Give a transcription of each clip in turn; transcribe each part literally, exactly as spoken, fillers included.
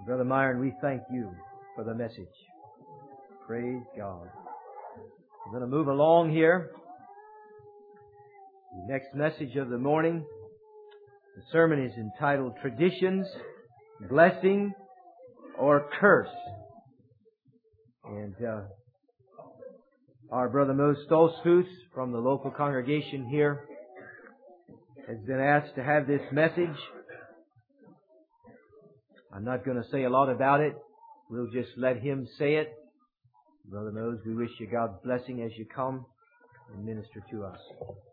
Brother Myron, we thank you for the message. Praise God. We're going to move along here. The next message of the morning, the sermon is entitled Traditions, Blessing, or Curse. And uh, our brother Mo Stoltzfus from the local congregation here has been asked to have this message. I'm not going to say a lot about it. We'll just let him say it. Brother Mose, we wish you God's blessing as you come and minister to us.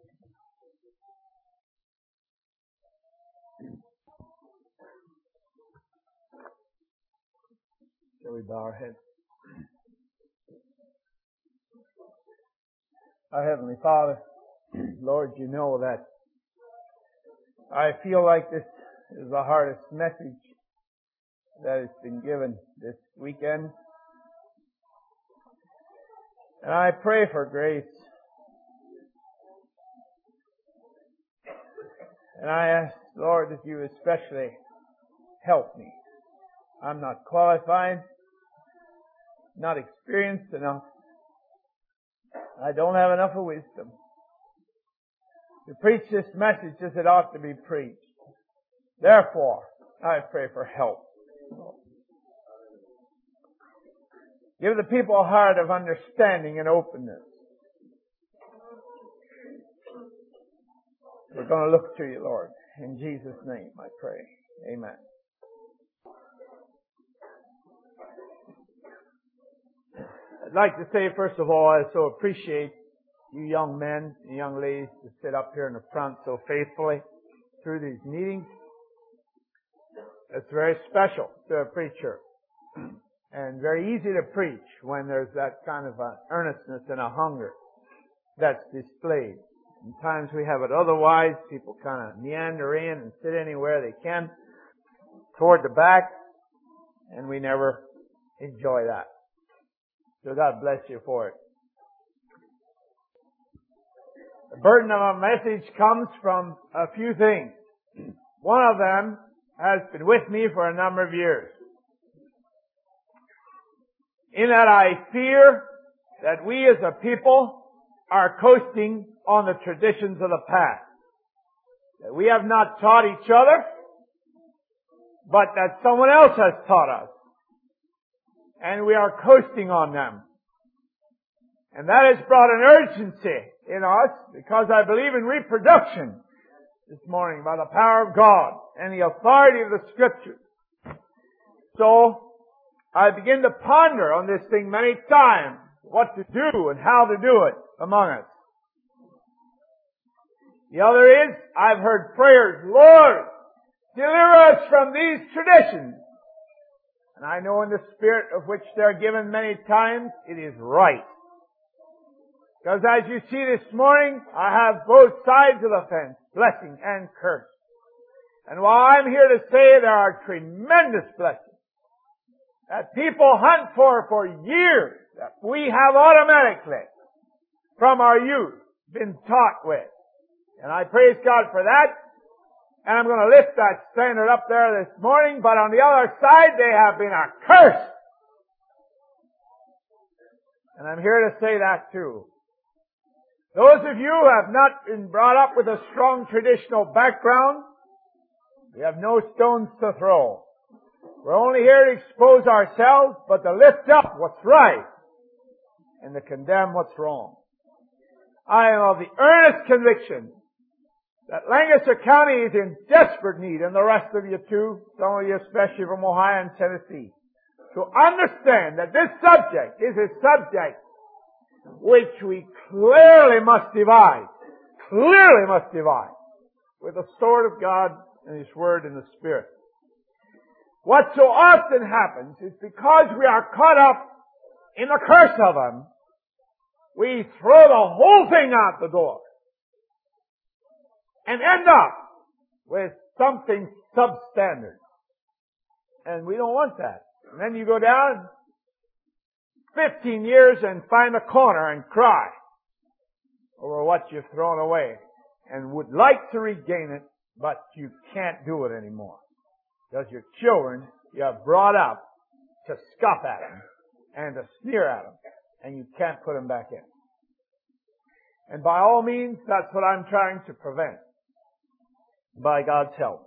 Shall we bow our heads? Our Heavenly Father, Lord, you know that I feel like this is the hardest message that has been given this weekend. And I pray for grace. And I ask, Lord, that you especially help me. I'm not qualified, not experienced enough. I don't have enough of wisdom to preach this message as it ought to be preached. Therefore, I pray for help. Give the people a heart of understanding and openness. We're going to look to you, Lord. In Jesus' name I pray. Amen. I'd like to say, first of all, I so appreciate you young men and young ladies to sit up here in the front so faithfully through these meetings. It's very special to a preacher and very easy to preach when there's that kind of an earnestness and a hunger that's displayed. Sometimes we have it otherwise. People kind of meander in and sit anywhere they can toward the back, and we never enjoy that. So God bless you for it. The burden of our message comes from a few things. One of them has been with me for a number of years. In that I fear that we as a people are coasting on the traditions of the past. That we have not taught each other, but that someone else has taught us. And we are coasting on them. And that has brought an urgency in us because I believe in reproduction this morning by the power of God and the authority of the Scriptures. So, I begin to ponder on this thing many times, what to do and how to do it among us. The other is, I've heard prayers, Lord, deliver us from these traditions. And I know in the spirit of which they're given many times, it is right. Because as you see this morning, I have both sides of the fence, blessing and curse. And while I'm here to say there are tremendous blessings that people hunt for for years, that we have automatically, from our youth, been taught with. And I praise God for that. And I'm going to lift that standard up there this morning, but on the other side, they have been a curse. And I'm here to say that too. Those of you who have not been brought up with a strong traditional background, we have no stones to throw. We're only here to expose ourselves, but to lift up what's right and to condemn what's wrong. I am of the earnest conviction that Lancaster County is in desperate need, and the rest of you too, some of you especially from Ohio and Tennessee, to understand that this subject is a subject which we clearly must divide, clearly must divide, with the sword of God and His Word and the Spirit. What so often happens is because we are caught up in the curse of them, we throw the whole thing out the door and end up with something substandard. And we don't want that. And then you go down fifteen years and find a corner and cry over what you've thrown away and would like to regain it, but you can't do it anymore because your children you're brought up to scoff at them and to sneer at them, and you can't put them back in. And by all means, that's what I'm trying to prevent, by God's help.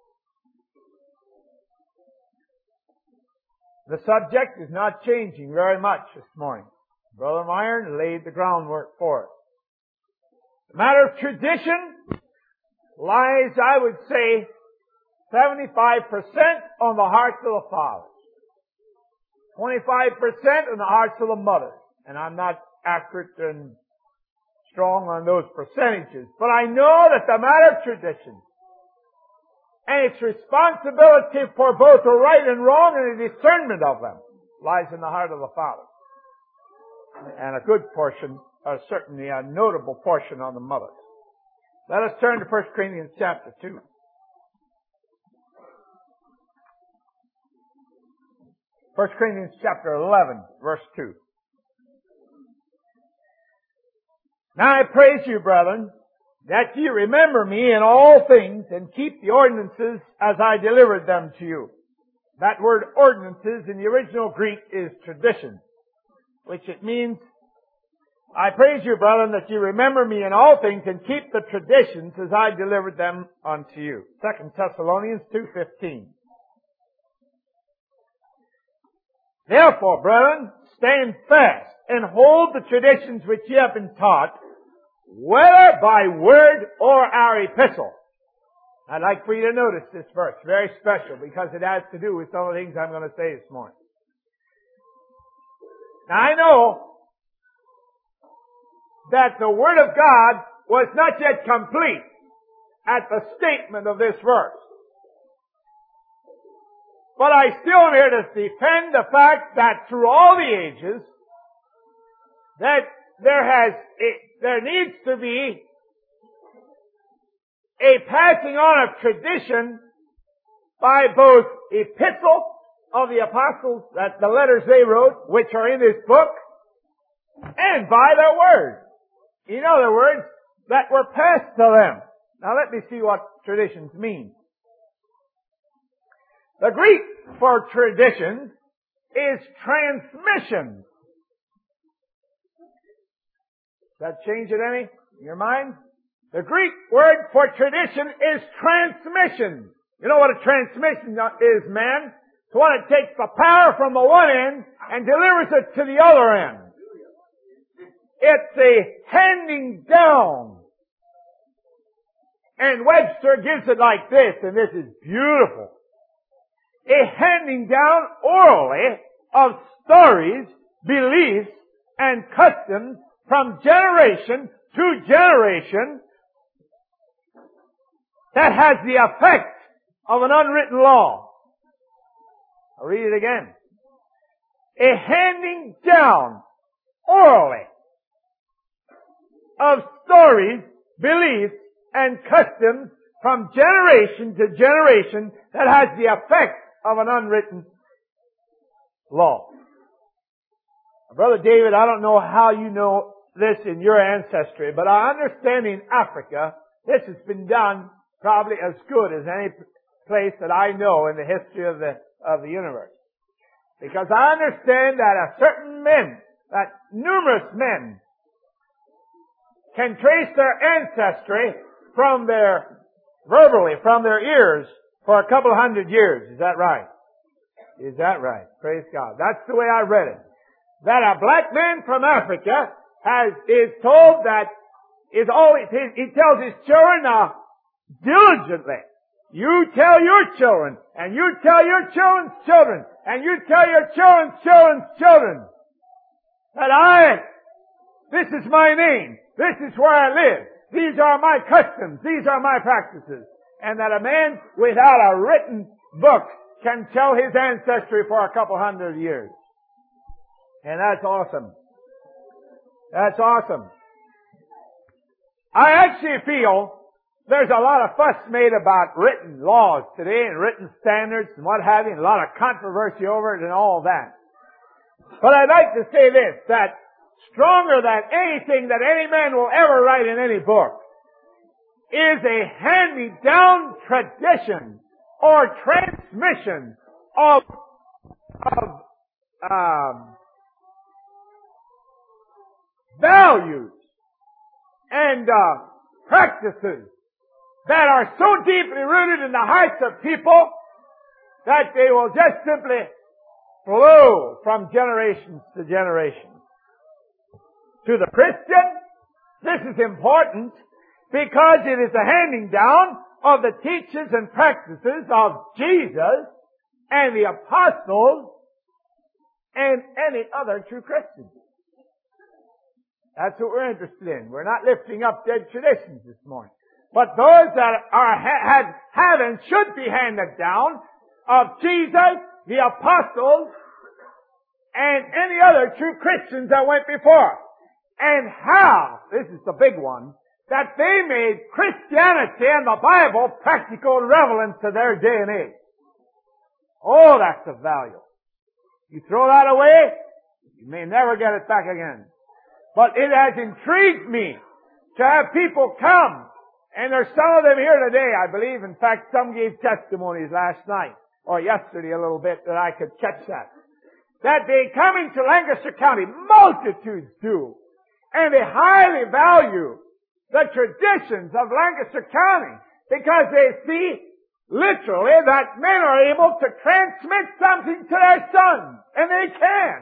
The subject is not changing very much this morning. Brother Myron laid the groundwork for it. The matter of tradition lies, I would say, seventy-five percent on the hearts of the fathers, twenty-five percent on the hearts of the mothers. And I'm not accurate and strong on those percentages, but I know that the matter of tradition and its responsibility for both the right and wrong and the discernment of them lies in the heart of the Father. And a good portion, or certainly a notable portion on the mothers. Let us turn to First Corinthians chapter two. First Corinthians chapter eleven, verse two. Now I praise you, brethren, that ye remember me in all things, and keep the ordinances as I delivered them to you. That word ordinances in the original Greek is tradition, which it means, I praise you, brethren, that ye remember me in all things, and keep the traditions as I delivered them unto you. Second Thessalonians two fifteen. Therefore, brethren, stand fast, and hold the traditions which ye have been taught, whether by word or our epistle. I'd like for you to notice this verse, very special, because it has to do with some of the things I'm going to say this morning. Now I know that the Word of God was not yet complete at the statement of this verse. But I still am here to defend the fact that through all the ages, that there has, it, there needs to be a passing on of tradition by both epistle of the apostles, that the letters they wrote, which are in this book, and by their word. In other words, that were passed to them. Now let me see what traditions mean. The Greek for tradition is transmission. Does that change it any in your mind? The Greek word for tradition is transmission. You know what a transmission is, man? It's when it takes the power from the one end and delivers it to the other end. It's a handing down. And Webster gives it like this, and this is beautiful. A handing down orally of stories, beliefs, and customs from generation to generation that has the effect of an unwritten law. I'll read it again. A handing down orally of stories, beliefs, and customs from generation to generation that has the effect of an unwritten law. Brother David, I don't know how you know this in your ancestry, but I understand in Africa this has been done probably as good as any place that I know in the history of the of the universe. Because I understand that a certain men, that numerous men, can trace their ancestry from their, verbally, from their ears for a couple hundred years. Is that right? Is that right? Praise God. That's the way I read it. That a black man from Africa has, is told that, is always, he, he tells his children now, diligently, you tell your children, and you tell your children's children, and you tell your children's children's children, that I, this is my name, this is where I live, these are my customs, these are my practices, and that a man without a written book can tell his ancestry for a couple hundred years. And that's awesome. That's awesome. I actually feel there's a lot of fuss made about written laws today and written standards and what have you, and a lot of controversy over it and all that. But I'd like to say this, that stronger than anything that any man will ever write in any book is a hand-me-down tradition or transmission of, of um, values and uh, practices that are so deeply rooted in the hearts of people that they will just simply flow from generations to generations. To the Christian, this is important because it is a handing down of the teachings and practices of Jesus and the apostles and any other true Christian. That's what we're interested in. We're not lifting up dead traditions this morning. But those that are, have, have and should be handed down of Jesus, the apostles, and any other true Christians that went before. And how, this is the big one, that they made Christianity and the Bible practical and relevant to their day and age. Oh, that's of value. You throw that away, you may never get it back again. But it has intrigued me to have people come, and there's some of them here today, I believe. In fact, some gave testimonies last night, or yesterday a little bit, that I could catch that. That they come into Lancaster County, multitudes do, and they highly value the traditions of Lancaster County, because they see, literally, that men are able to transmit something to their sons, and they can.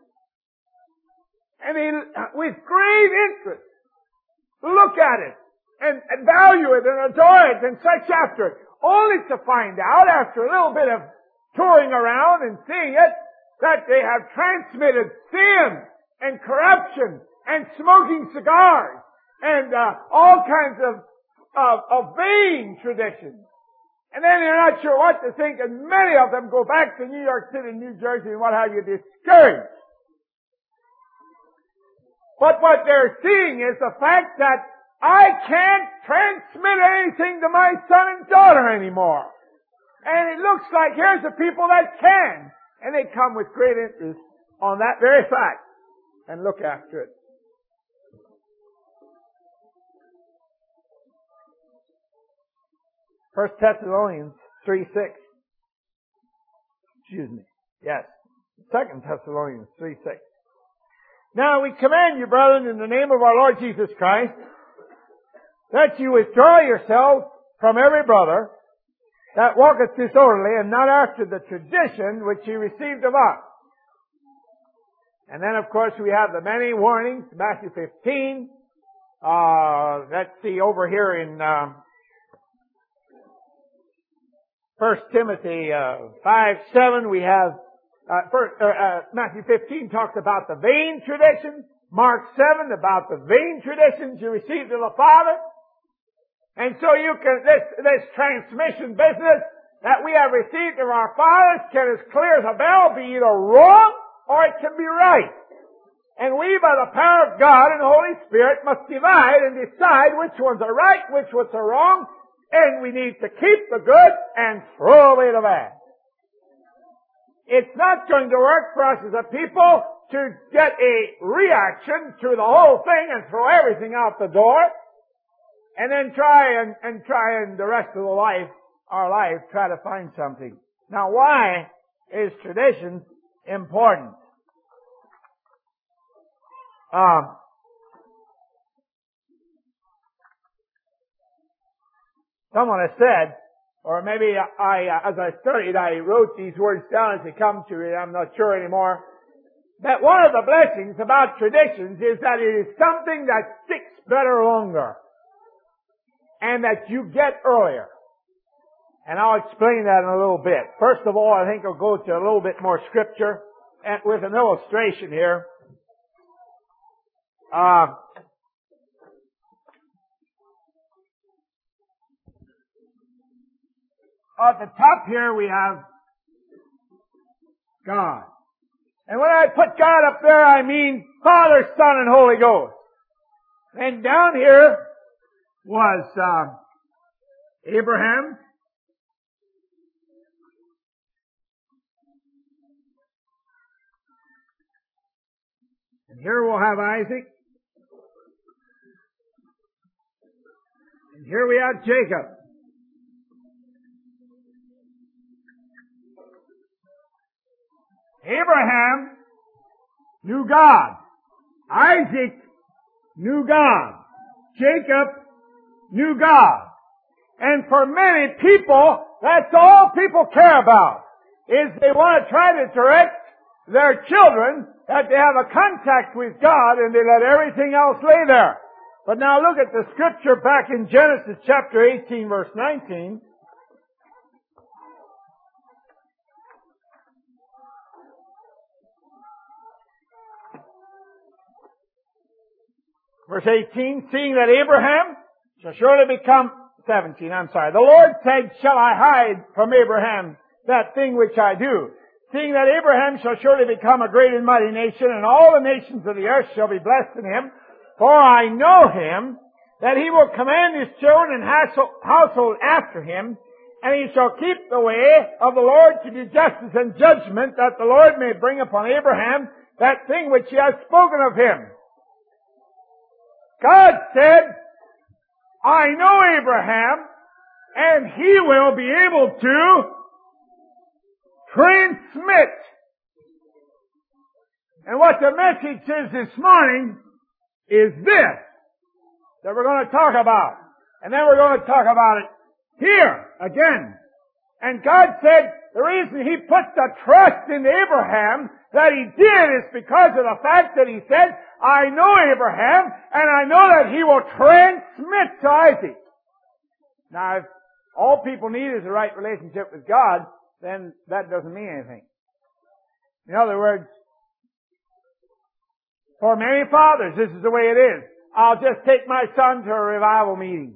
And they, with great interest, look at it, and, and value it, and adore it, and search after it, only to find out, after a little bit of touring around and seeing it, that they have transmitted sin, and corruption, and smoking cigars, and uh, all kinds of, of, of vain traditions. And then they're not sure what to think, and many of them go back to New York City, New Jersey, and what have you, discouraged. But what they're seeing is the fact that I can't transmit anything to my son and daughter anymore. And it looks like here's the people that can. And they come with great interest on that very fact and look after it. First Thessalonians three six. Excuse me. Yes. Second Thessalonians three six. Now we command you, brethren, in the name of our Lord Jesus Christ, that you withdraw yourselves from every brother that walketh disorderly, and not after the tradition which ye received of us. And then, of course, we have the many warnings, Matthew fifteen. Uh, let's see, over here in uh, First Timothy uh, five seven, we have Uh, first, uh, uh, Matthew fifteen talks about the vain traditions. Mark seven about the vain traditions you received of the Father. And so you can, this, this transmission business that we have received of our fathers can, as clear as a bell, be either wrong or it can be right. And we, by the power of God and the Holy Spirit, must divide and decide which ones are right, which ones are wrong, and we need to keep the good and throw away the bad. It's not going to work for us as a people to get a reaction to the whole thing and throw everything out the door and then try and, and try and the rest of the life, our life, try to find something. Now, why is tradition important? Um, someone has said, or maybe I, as I studied, I wrote these words down as they come to me, I'm not sure anymore, that one of the blessings about traditions is that it is something that sticks better longer, and that you get earlier. And I'll explain that in a little bit. First of all, I think I'll go to a little bit more scripture, and with an illustration here. Uh, At the top here we have God. And when I put God up there, I mean Father, Son, and Holy Ghost. And down here was uh, Abraham. And here we'll have Isaac. And here we have Jacob. Abraham knew God. Isaac knew God. Jacob knew God. And for many people, that's all people care about, is they want to try to direct their children that they have a contact with God and they let everything else lay there. But now look at the scripture back in Genesis chapter eighteen, verse nineteen. Verse eighteen, seeing that Abraham shall surely become, seventeen, I'm sorry. The Lord said, shall I hide from Abraham that thing which I do? Seeing that Abraham shall surely become a great and mighty nation, and all the nations of the earth shall be blessed in him. For I know him, that he will command his children and household after him, and he shall keep the way of the Lord to do justice and judgment, that the Lord may bring upon Abraham that thing which he has spoken of him. God said, I know Abraham, and he will be able to transmit. And what the message is this morning is this, that we're going to talk about. And then we're going to talk about it here again. And God said the reason He put the trust in Abraham that He did is because of the fact that He said, I know Abraham, and I know that he will transmit to Isaac. Now, if all people need is a right relationship with God, then that doesn't mean anything. In other words, for many fathers, this is the way it is. I'll just take my son to a revival meeting.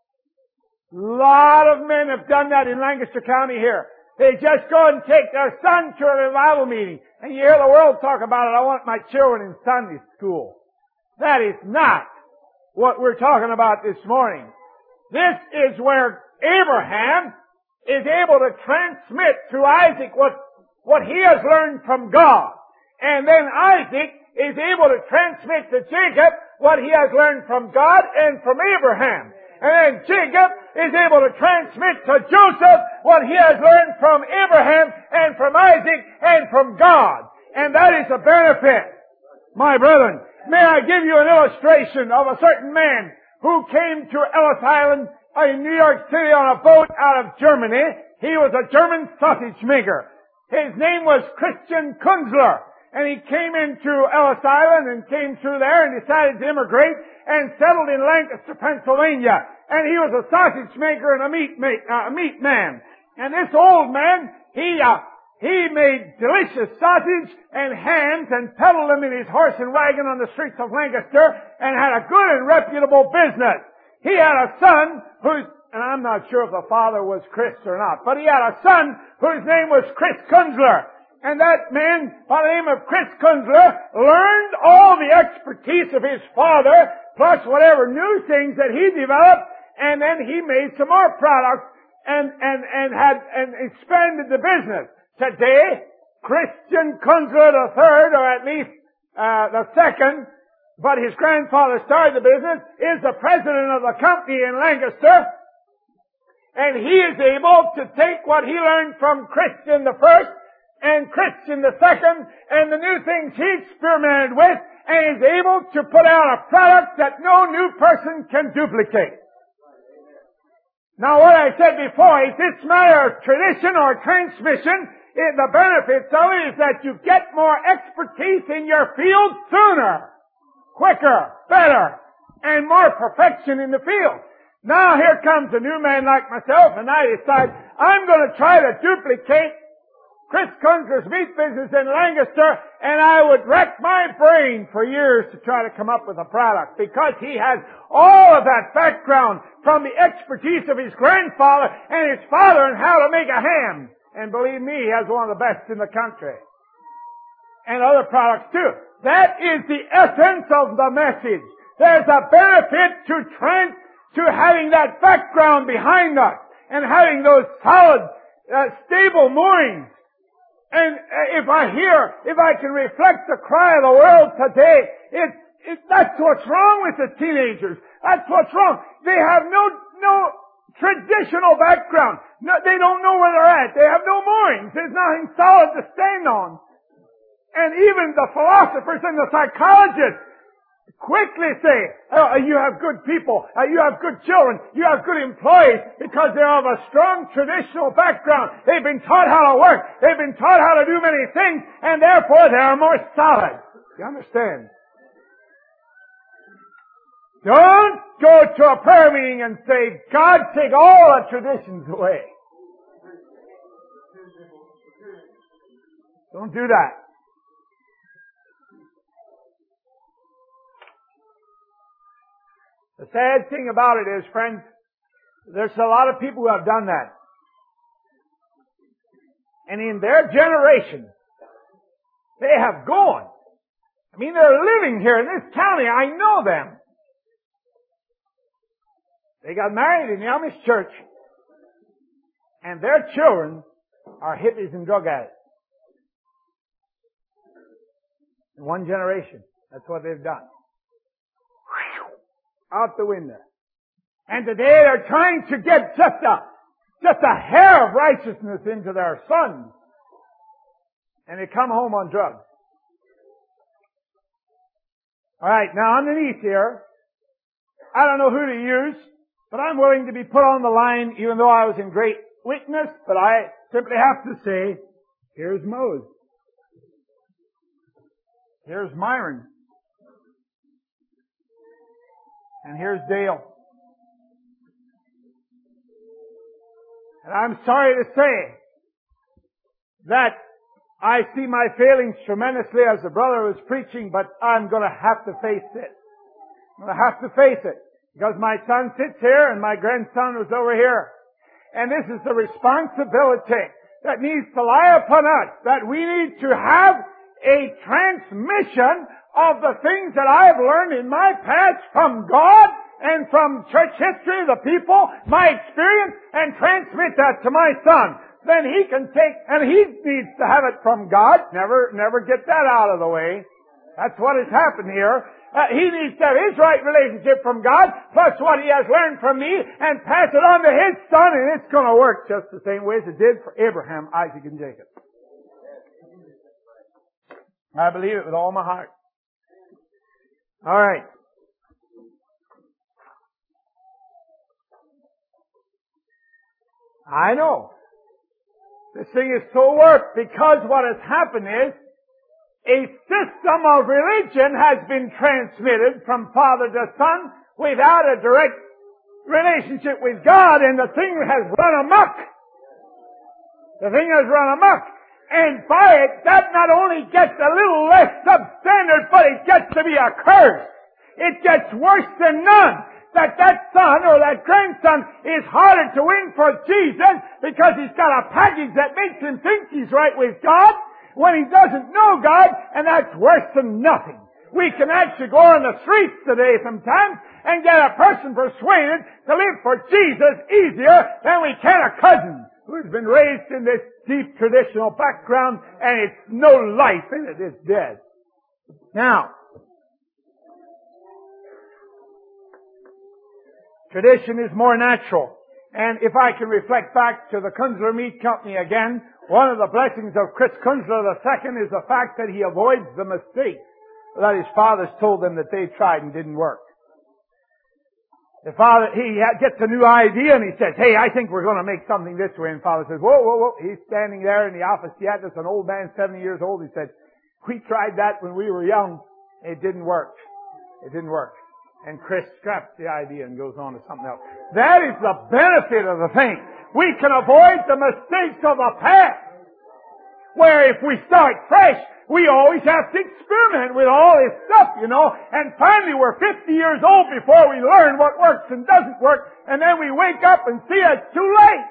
A lot of men have done that in Lancaster County here. They just go and take their son to a revival meeting. And you hear the world talk about it, I want my children in Sunday school. That is not what we're talking about this morning. This is where Abraham is able to transmit to Isaac what, what he has learned from God. And then Isaac is able to transmit to Jacob what he has learned from God and from Abraham. And then Jacob is able to transmit to Joseph what he has learned from Abraham and from Isaac and from God. And that is a benefit. My brethren, may I give you an illustration of a certain man who came to Ellis Island in New York City on a boat out of Germany. He was a German sausage maker. His name was Christian Kunzler. And he came into Ellis Island and came through there and decided to immigrate and settled in Lancaster, Pennsylvania. And he was a sausage maker and a meat make, uh, a meat man. And this old man, he uh, he made delicious sausage and hams and peddled them in his horse and wagon on the streets of Lancaster and had a good and reputable business. He had a son whose, and I'm not sure if the father was Chris or not, but he had a son whose name was Chris Kunzler. And that man, by the name of Chris Kunzler, learned all the expertise of his father, plus whatever new things that he developed, and then he made some more products and, and, and had, and expanded the business. Today, Christian Kunzler the third, or at least, uh, the second, but his grandfather started the business, is the president of the company in Lancaster. And he is able to take what he learned from Christian the first, and Christian the second, and the new things he experimented with, and is able to put out a product that no new person can duplicate. Now what I said before is this matter of tradition or transmission, it, the benefits of it is that you get more expertise in your field sooner, quicker, better, and more perfection in the field. Now here comes a new man like myself, and I decide I'm going to try to duplicate Chris Kunzler's meat business in Lancaster, and I would wreck my brain for years to try to come up with a product because he has all of that background from the expertise of his grandfather and his father on how to make a ham. And believe me, he has one of the best in the country. And other products too. That is the essence of the message. There's a benefit to trans, to having that background behind us and having those solid, uh, stable moorings. And if I hear, if I can reflect the cry of the world today, it, it, that's what's wrong with the teenagers. That's what's wrong. They have no, no traditional background. No, they don't know where they're at. They have no moorings. There's nothing solid to stand on. And even the philosophers and the psychologists quickly say, oh, you have good people, uh, you have good children, you have good employees because they're of a strong traditional background. They've been taught how to work. They've been taught how to do many things, and therefore they are more solid. You understand? Don't go to a prayer meeting and say, God, take all the traditions away. Don't do that. The sad thing about it is, friends, there's a lot of people who have done that. And in their generation, they have gone. I mean, they're living here in this county. I know them. They got married in the Amish church. And their children are hippies and drug addicts. In one generation. That's what they've done. Out the window. And today they're trying to get just a, just a hair of righteousness into their sons. And they come home on drugs. Alright, now underneath here, I don't know who to use, but I'm willing to be put on the line even though I was in great weakness, but I simply have to say, here's Mose. Here's Myron. And here's Dale. And I'm sorry to say that I see my failings tremendously as the brother was preaching, but I'm going to have to face it. I'm going to have to face it. Because my son sits here and my grandson was over here. And this is the responsibility that needs to lie upon us, that we need to have a transmission of the things that I've learned in my past from God and from church history, the people, my experience, and transmit that to my son. Then he can take, and he needs to have it from God. Never, never get that out of the way. That's what has happened here. Uh, he needs to have his right relationship from God, plus what he has learned from me, and pass it on to his son, and it's going to work just the same way as it did for Abraham, Isaac, and Jacob. I believe it with all my heart. All right. I know. This thing is so worked because what has happened is a system of religion has been transmitted from father to son without a direct relationship with God, and the thing has run amok. The thing has run amok. And by it, that not only gets a little less substandard, but it gets to be a curse. It gets worse than none. That that son or that grandson is harder to win for Jesus because he's got a package that makes him think he's right with God when he doesn't know God, and that's worse than nothing. We can actually go on the streets today sometimes and get a person persuaded to live for Jesus easier than we can a cousin who's been raised in this deep traditional background and it's no life in it, it's dead. Now, tradition is more natural. And if I can reflect back to the Kunzler Meat Company again, one of the blessings of Chris Kunzler the second is the fact that he avoids the mistakes that his fathers told them that they tried and didn't work. The father, he gets a new idea and he says, hey, I think we're going to make something this way. And father says, whoa, whoa, whoa. He's standing there in the office. He had this, an old man, seventy years old. He said, we tried that when we were young. It didn't work. It didn't work. And Chris scraps the idea and goes on to something else. That is the benefit of the thing. We can avoid the mistakes of the past. Where if we start fresh, we always have to experiment with all this stuff, you know. And finally we're fifty years old before we learn what works and doesn't work. And then we wake up and see it's too late.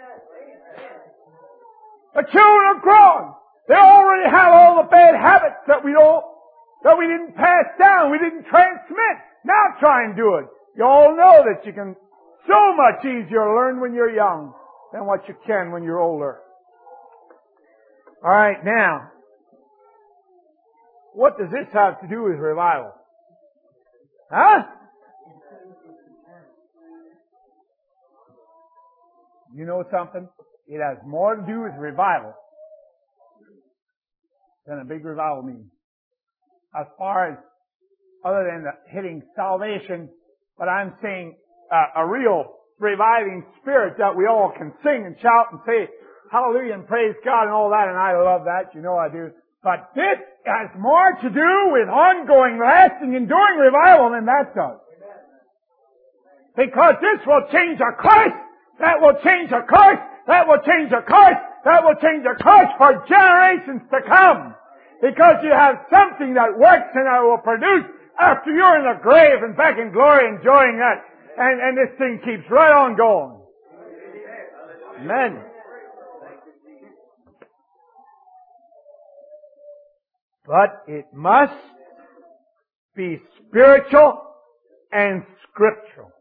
The children are grown. They already have all the bad habits that we don't, that we didn't pass down, we didn't transmit. Now try and do it. You all know that you can so much easier learn when you're young than what you can when you're older. All right, now, what does this have to do with revival? Huh? You know something? It has more to do with revival than a big revival meeting. As far as, other than the hitting salvation, but I'm saying uh, a real reviving spirit that we all can sing and shout and say hallelujah and praise God and all that, and I love that, you know I do. But this has more to do with ongoing, lasting, enduring revival than that does. Because this will change a course, that will change a course, that will change a course, that will change a course for generations to come. Because you have something that works and that will produce after you're in the grave and back in glory enjoying that. And, and this thing keeps right on going. Amen. But it must be spiritual and scriptural.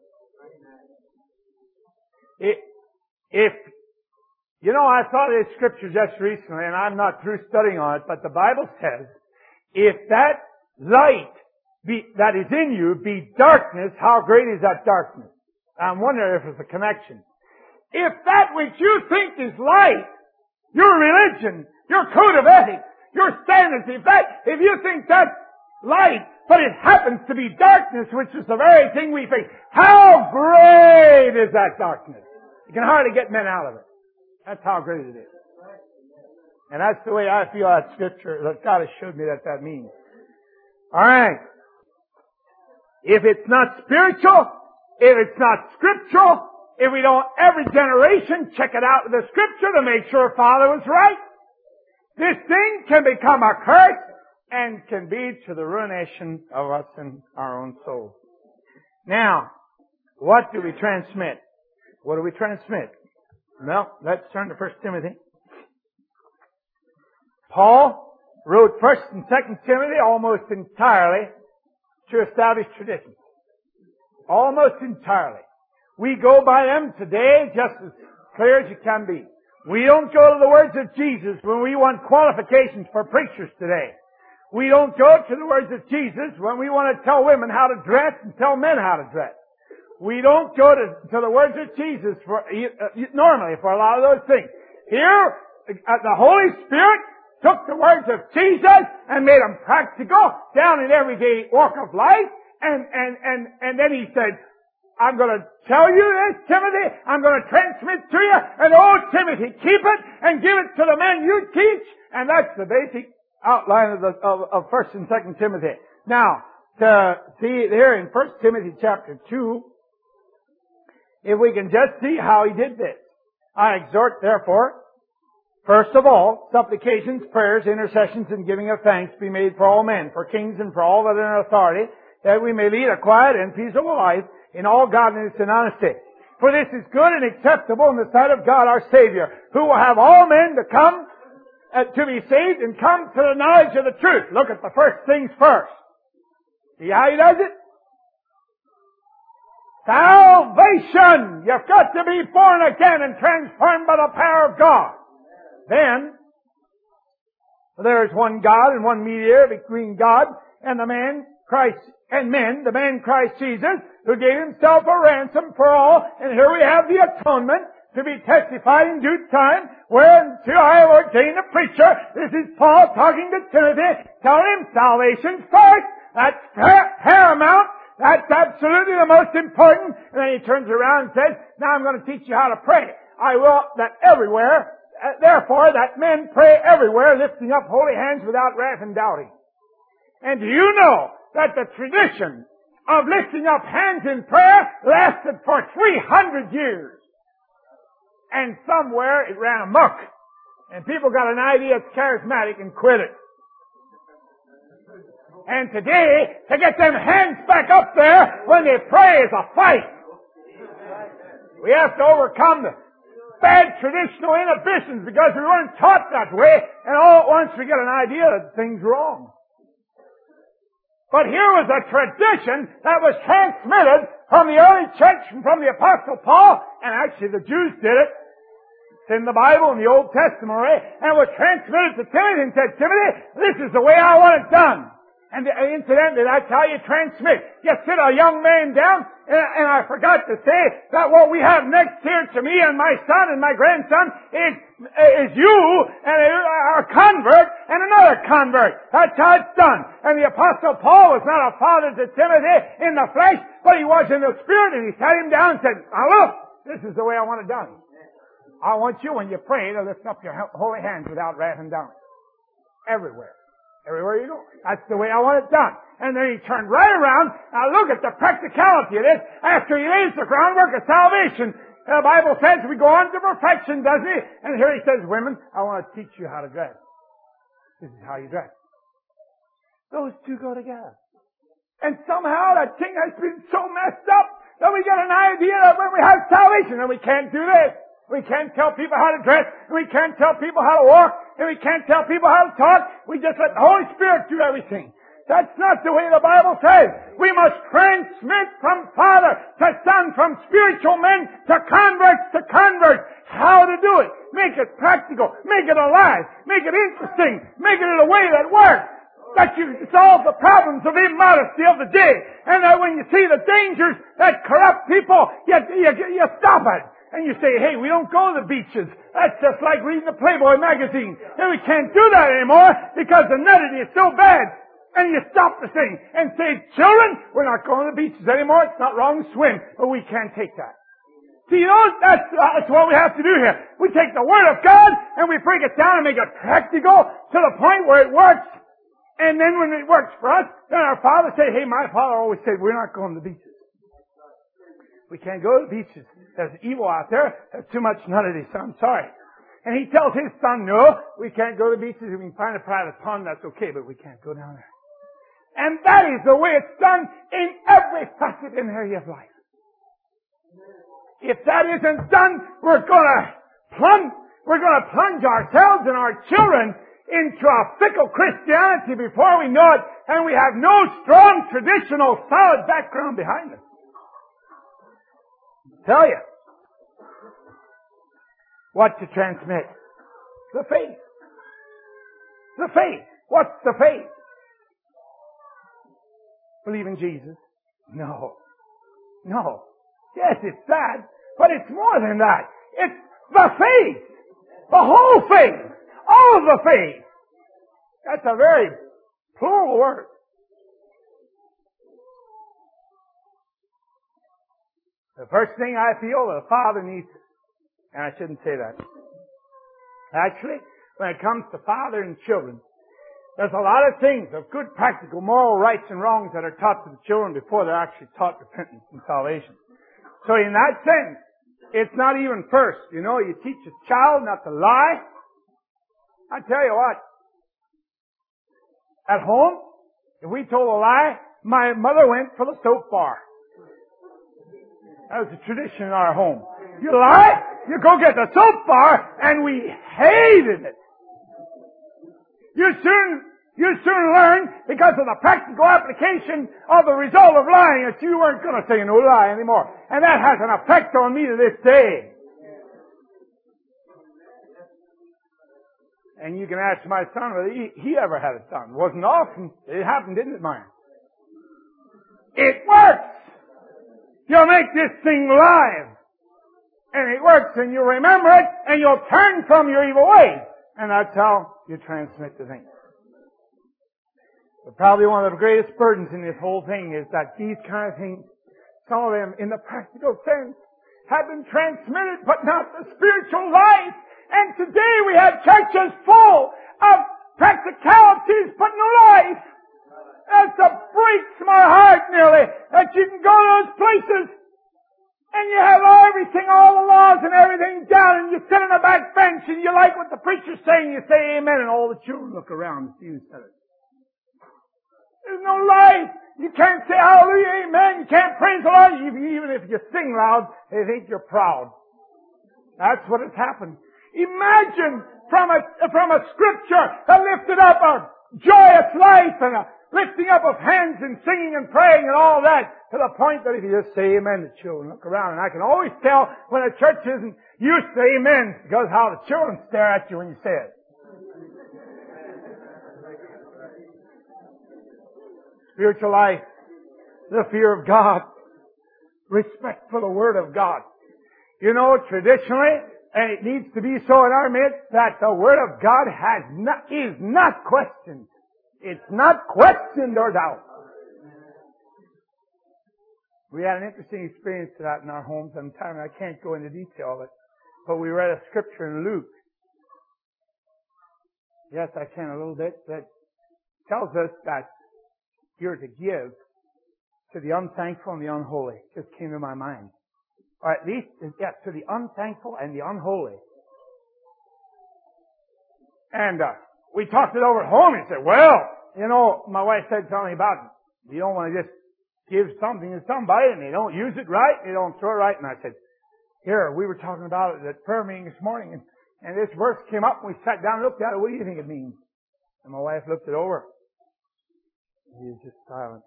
It, if, you know, I thought of this scripture just recently, and I'm not through studying on it, but the Bible says, if that light be, that is in you be darkness, how great is that darkness? I'm wondering if there's a connection. If that which you think is light, your religion, your code of ethics, your standards, if that, if you think that's light, but it happens to be darkness, which is the very thing we face, how great is that darkness? You can hardly get men out of it. That's how great it is. And that's the way I feel that scripture, that God has showed me that that means. Alright. If it's not spiritual, if it's not scriptural, if we don't every generation check it out with the scripture to make sure Father was right, this thing can become a curse and can be to the ruination of us and our own souls. Now, what do we transmit? What do we transmit? Well, let's turn to First Timothy. Paul wrote First and Second Timothy almost entirely to establish traditions. Almost entirely. We go by them today just as clear as you can be. We don't go to the words of Jesus when we want qualifications for preachers today. We don't go to the words of Jesus when we want to tell women how to dress and tell men how to dress. We don't go to, to the words of Jesus for, uh, normally for a lot of those things. Here, uh, the Holy Spirit took the words of Jesus and made them practical down in everyday walk of life, and, and, and, and then He said, I'm going to tell you this, Timothy. I'm going to transmit to you, and oh, Timothy, keep it and give it to the men you teach. And that's the basic outline of the, of, of First and Second Timothy. Now, to see here in First Timothy chapter two, if we can just see how he did this. I exhort, therefore, first of all, supplications, prayers, intercessions, and giving of thanks be made for all men, for kings and for all that are in authority, that we may lead a quiet and peaceable life in all godliness and honesty. For this is good and acceptable in the sight of God our Savior, who will have all men to come, uh, to be saved and come to the knowledge of the truth. Look at the first things first. See how he does it? Salvation! You've got to be born again and transformed by the power of God. Then, there is one God and one mediator between God and the man Christ, and men, the man Christ Jesus, who gave Himself a ransom for all. And here we have the atonement to be testified in due time, whereunto I have ordained a preacher. This is Paul talking to Timothy, telling him salvation first. That's paramount. That's absolutely the most important. And then he turns around and says, now I'm going to teach you how to pray. I will that everywhere, therefore that men pray everywhere, lifting up holy hands without wrath and doubting. And do you know that the tradition of lifting up hands in prayer lasted for three hundred years? And somewhere it ran amok. And people got an idea it's charismatic and quit it. And today, to get them hands back up there when they pray is a fight. We have to overcome the bad traditional inhibitions because we weren't taught that way, and all at once we get an idea that thing's wrong. But here was a tradition that was transmitted from the early church and from the Apostle Paul, and actually the Jews did it. It's in the Bible, in the Old Testament, right? And was transmitted to Timothy and said, Timothy, this is the way I want it done. And uh, incidentally, that's how you transmit. You sit a young man down, and, and I forgot to say that what we have next here to me and my son and my grandson is, is you and a, a convert and another convert. That's how it's done. And the Apostle Paul was not a father to Timothy in the flesh, but he was in the Spirit, and he sat him down and said, now look, this is the way I want it done. I want you, when you pray, to lift up your holy hands without wrathing down. Everywhere. Everywhere you go. That's the way I want it done. And then he turned right around. Now look at the practicality of this. After he lays the groundwork of salvation, the Bible says we go on to perfection, doesn't it? And here he says, women, I want to teach you how to dress. This is how you dress. Those two go together. And somehow that thing has been so messed up that we get an idea that when we have salvation, then we can't do this. We can't tell people how to dress. We can't tell people how to walk. And we can't tell people how to talk. We just let the Holy Spirit do everything. That's not the way the Bible says. We must transmit from father to son, from spiritual men to converts to converts, how to do it. Make it practical. Make it alive. Make it interesting. Make it in a way that works. That you solve the problems of immodesty of the day. And that when you see the dangers that corrupt people, you, you, you stop it. And you say, hey, we don't go to the beaches. That's just like reading the Playboy magazine. And we can't do that anymore because the nudity is so bad. And you stop the thing and say, children, we're not going to the beaches anymore. It's not wrong to swim, but we can't take that. See, you know, that's, uh, that's what we have to do here. We take the Word of God and we break it down and make it practical to the point where it works. And then when it works for us, then our father say, hey, my father always said, we're not going to the beaches. We can't go to the beaches. There's evil out there. There's too much nudity, so I'm sorry. And he tells his son, no, we can't go to the beaches. If we can find a private pond, that's okay, but we can't go down there. And that is the way it's done in every facet and area of life. If that isn't done, we're gonna plunge, we're gonna plunge ourselves and our children into a fickle Christianity before we know it, and we have no strong, traditional, solid background behind it. Tell you what to transmit. The faith. The faith. What's the faith? Believe in Jesus? No. No. Yes, it's that, but it's more than that. It's the faith. The whole faith. All of the faith. That's a very plural word. The first thing I feel the father needs, and I shouldn't say that. Actually, when it comes to father and children, there's a lot of things of good practical moral rights and wrongs that are taught to the children before they're actually taught repentance and salvation. So in that sense, it's not even first. You know, you teach a child not to lie. I tell you what, at home, if we told a lie, my mother went for the soap bar. That was a tradition in our home. You lie, you go get the soap bar, and we hated it. You soon, you soon learn, because of the practical application of the result of lying, that you weren't going to say no lie anymore. And that has an effect on me to this day. And you can ask my son whether he, he ever had it done. It wasn't often. It happened, didn't it, mine? It works! You'll make this thing live. And it works, and you'll remember it, and you'll turn from your evil ways. And that's how you transmit the thing. But probably one of the greatest burdens in this whole thing is that these kind of things, some of them in the practical sense, have been transmitted, but not the spiritual life. And today we have churches full of practicalities, but no life. That's a breaks my heart nearly, that you can go to those places and you have everything, all the laws and everything down, and you sit on the back bench and you like what the preacher's saying, you say amen, and all the children look around and see who said it. There's no life. You can't say hallelujah, amen. You can't praise the Lord. Even if you sing loud, they think you're proud. That's what has happened. Imagine from a, from a scripture that lifted up a joyous life and a lifting up of hands and singing and praying and all that, to the point that if you just say amen, the children look around. And I can always tell when a church isn't used to amen because how the children stare at you when you say it. spiritual life, the fear of God, respect for the Word of God. You know, traditionally, and it needs to be so in our midst, that the Word of God has not, is not questioned. It's not questioned or doubt. We had an interesting experience to that in our home sometime, and I can't go into detail of it. But we read a scripture in Luke. Yes, I can a little bit. That tells us that you're to give to the unthankful and the unholy. It just came to my mind. Or at least, yeah, to the unthankful and the unholy. And uh, we talked it over at home. He said, well, you know, my wife said something about it. You don't want to just give something to somebody and they don't use it right, they don't throw it right. And I said, here, we were talking about it at prayer meeting this morning, and, and this verse came up, and we sat down and looked at it. What do you think it means? And my wife looked it over. He was just silent.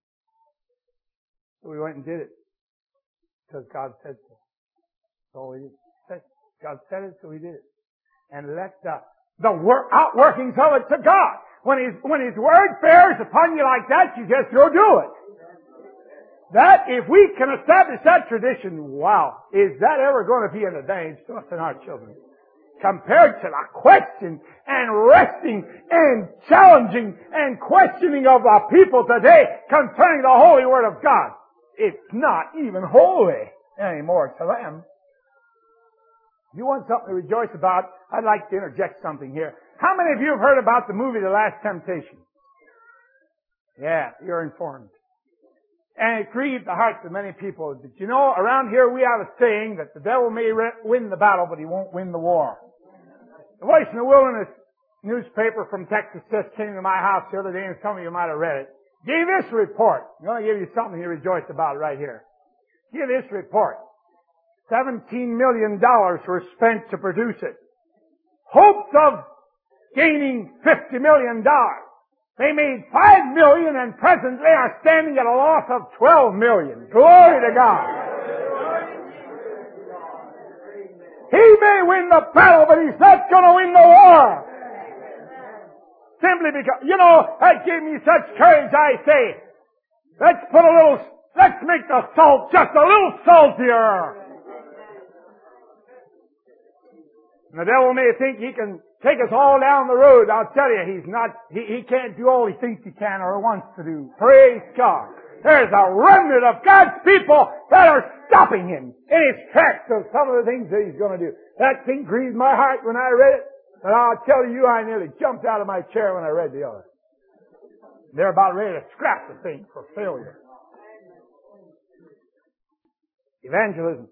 So we went and did it. Because God said so. So we said, God said it, so we did it. And let the, the work, outworkings of it to God. When His, when His Word bears upon you like that, you just go do it. That, if we can establish that tradition, wow, is that ever going to be an advantage to us and our children? Compared to the question and resting and challenging and questioning of the people today concerning the holy Word of God. It's not even holy anymore to them. If you want something to rejoice about, I'd like to interject something here. How many of you have heard about the movie The Last Temptation? Yeah, you're informed. And it grieved the hearts of many people. But you know, around here we have a saying that the devil may re- win the battle, but he won't win the war. The Voice in the Wilderness newspaper from Texas just came to my house the other day, and some of you might have read it. Gave this report. I'm going to give you something to rejoice about right here. Give this report. seventeen million dollars were spent to produce it. Hopes of gaining fifty million dollars. They made five million dollars and presently are standing at a loss of twelve million dollars. Glory to God. He may win the battle, but he's not going to win the war. Simply because, you know, that gave me such courage, I say, let's put a little, let's make the salt just a little saltier. And the devil may think he can take us all down the road. I'll tell you, he's not, he, he can't do all he thinks he can or wants to do. Praise God. There's a remnant of God's people that are stopping him in his tracks of some of the things that he's going to do. That thing grieved my heart when I read it. And I'll tell you, I nearly jumped out of my chair when I read the other. They're about ready to scrap the thing for failure. Evangelism.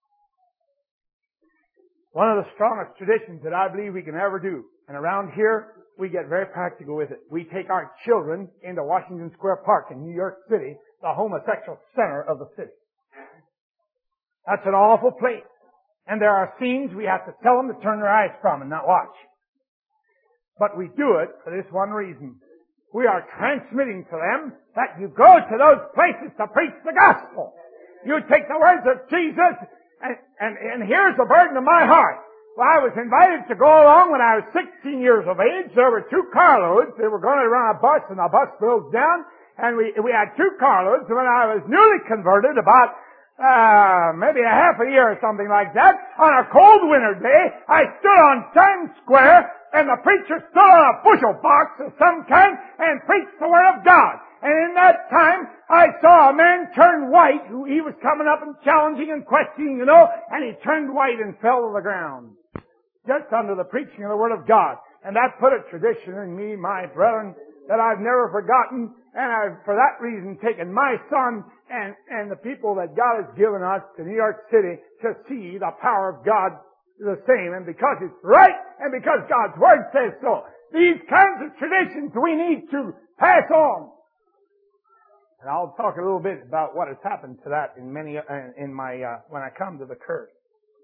One of the strongest traditions that I believe we can ever do. And around here, we get very practical with it. We take our children into Washington Square Park in New York City, the homosexual center of the city. That's an awful place. And there are scenes we have to tell them to turn their eyes from and not watch. But we do it for this one reason. We are transmitting to them that you go to those places to preach the gospel. You take the words of Jesus, and, and, and here's the burden of my heart. Well, I was invited to go along when I was sixteen years of age. There were two carloads. They were going to run a bus, and the bus broke down, and we, we had two carloads. When I was newly converted, about Uh, maybe a half a year or something like that, on a cold winter day, I stood on Times Square, and the preacher stood on a bushel box of some kind and preached the Word of God. And in that time, I saw a man turn white, who he was coming up and challenging and questioning, you know, and he turned white and fell to the ground. Just under the preaching of the Word of God. And that put a tradition in me, my brethren, that I've never forgotten, and I've, for that reason, taken my son and, and the people that God has given us to New York City to see the power of God the same. And because it's right, and because God's Word says so, these kinds of traditions we need to pass on. And I'll talk a little bit about what has happened to that in many, in my, uh, when I come to the curse.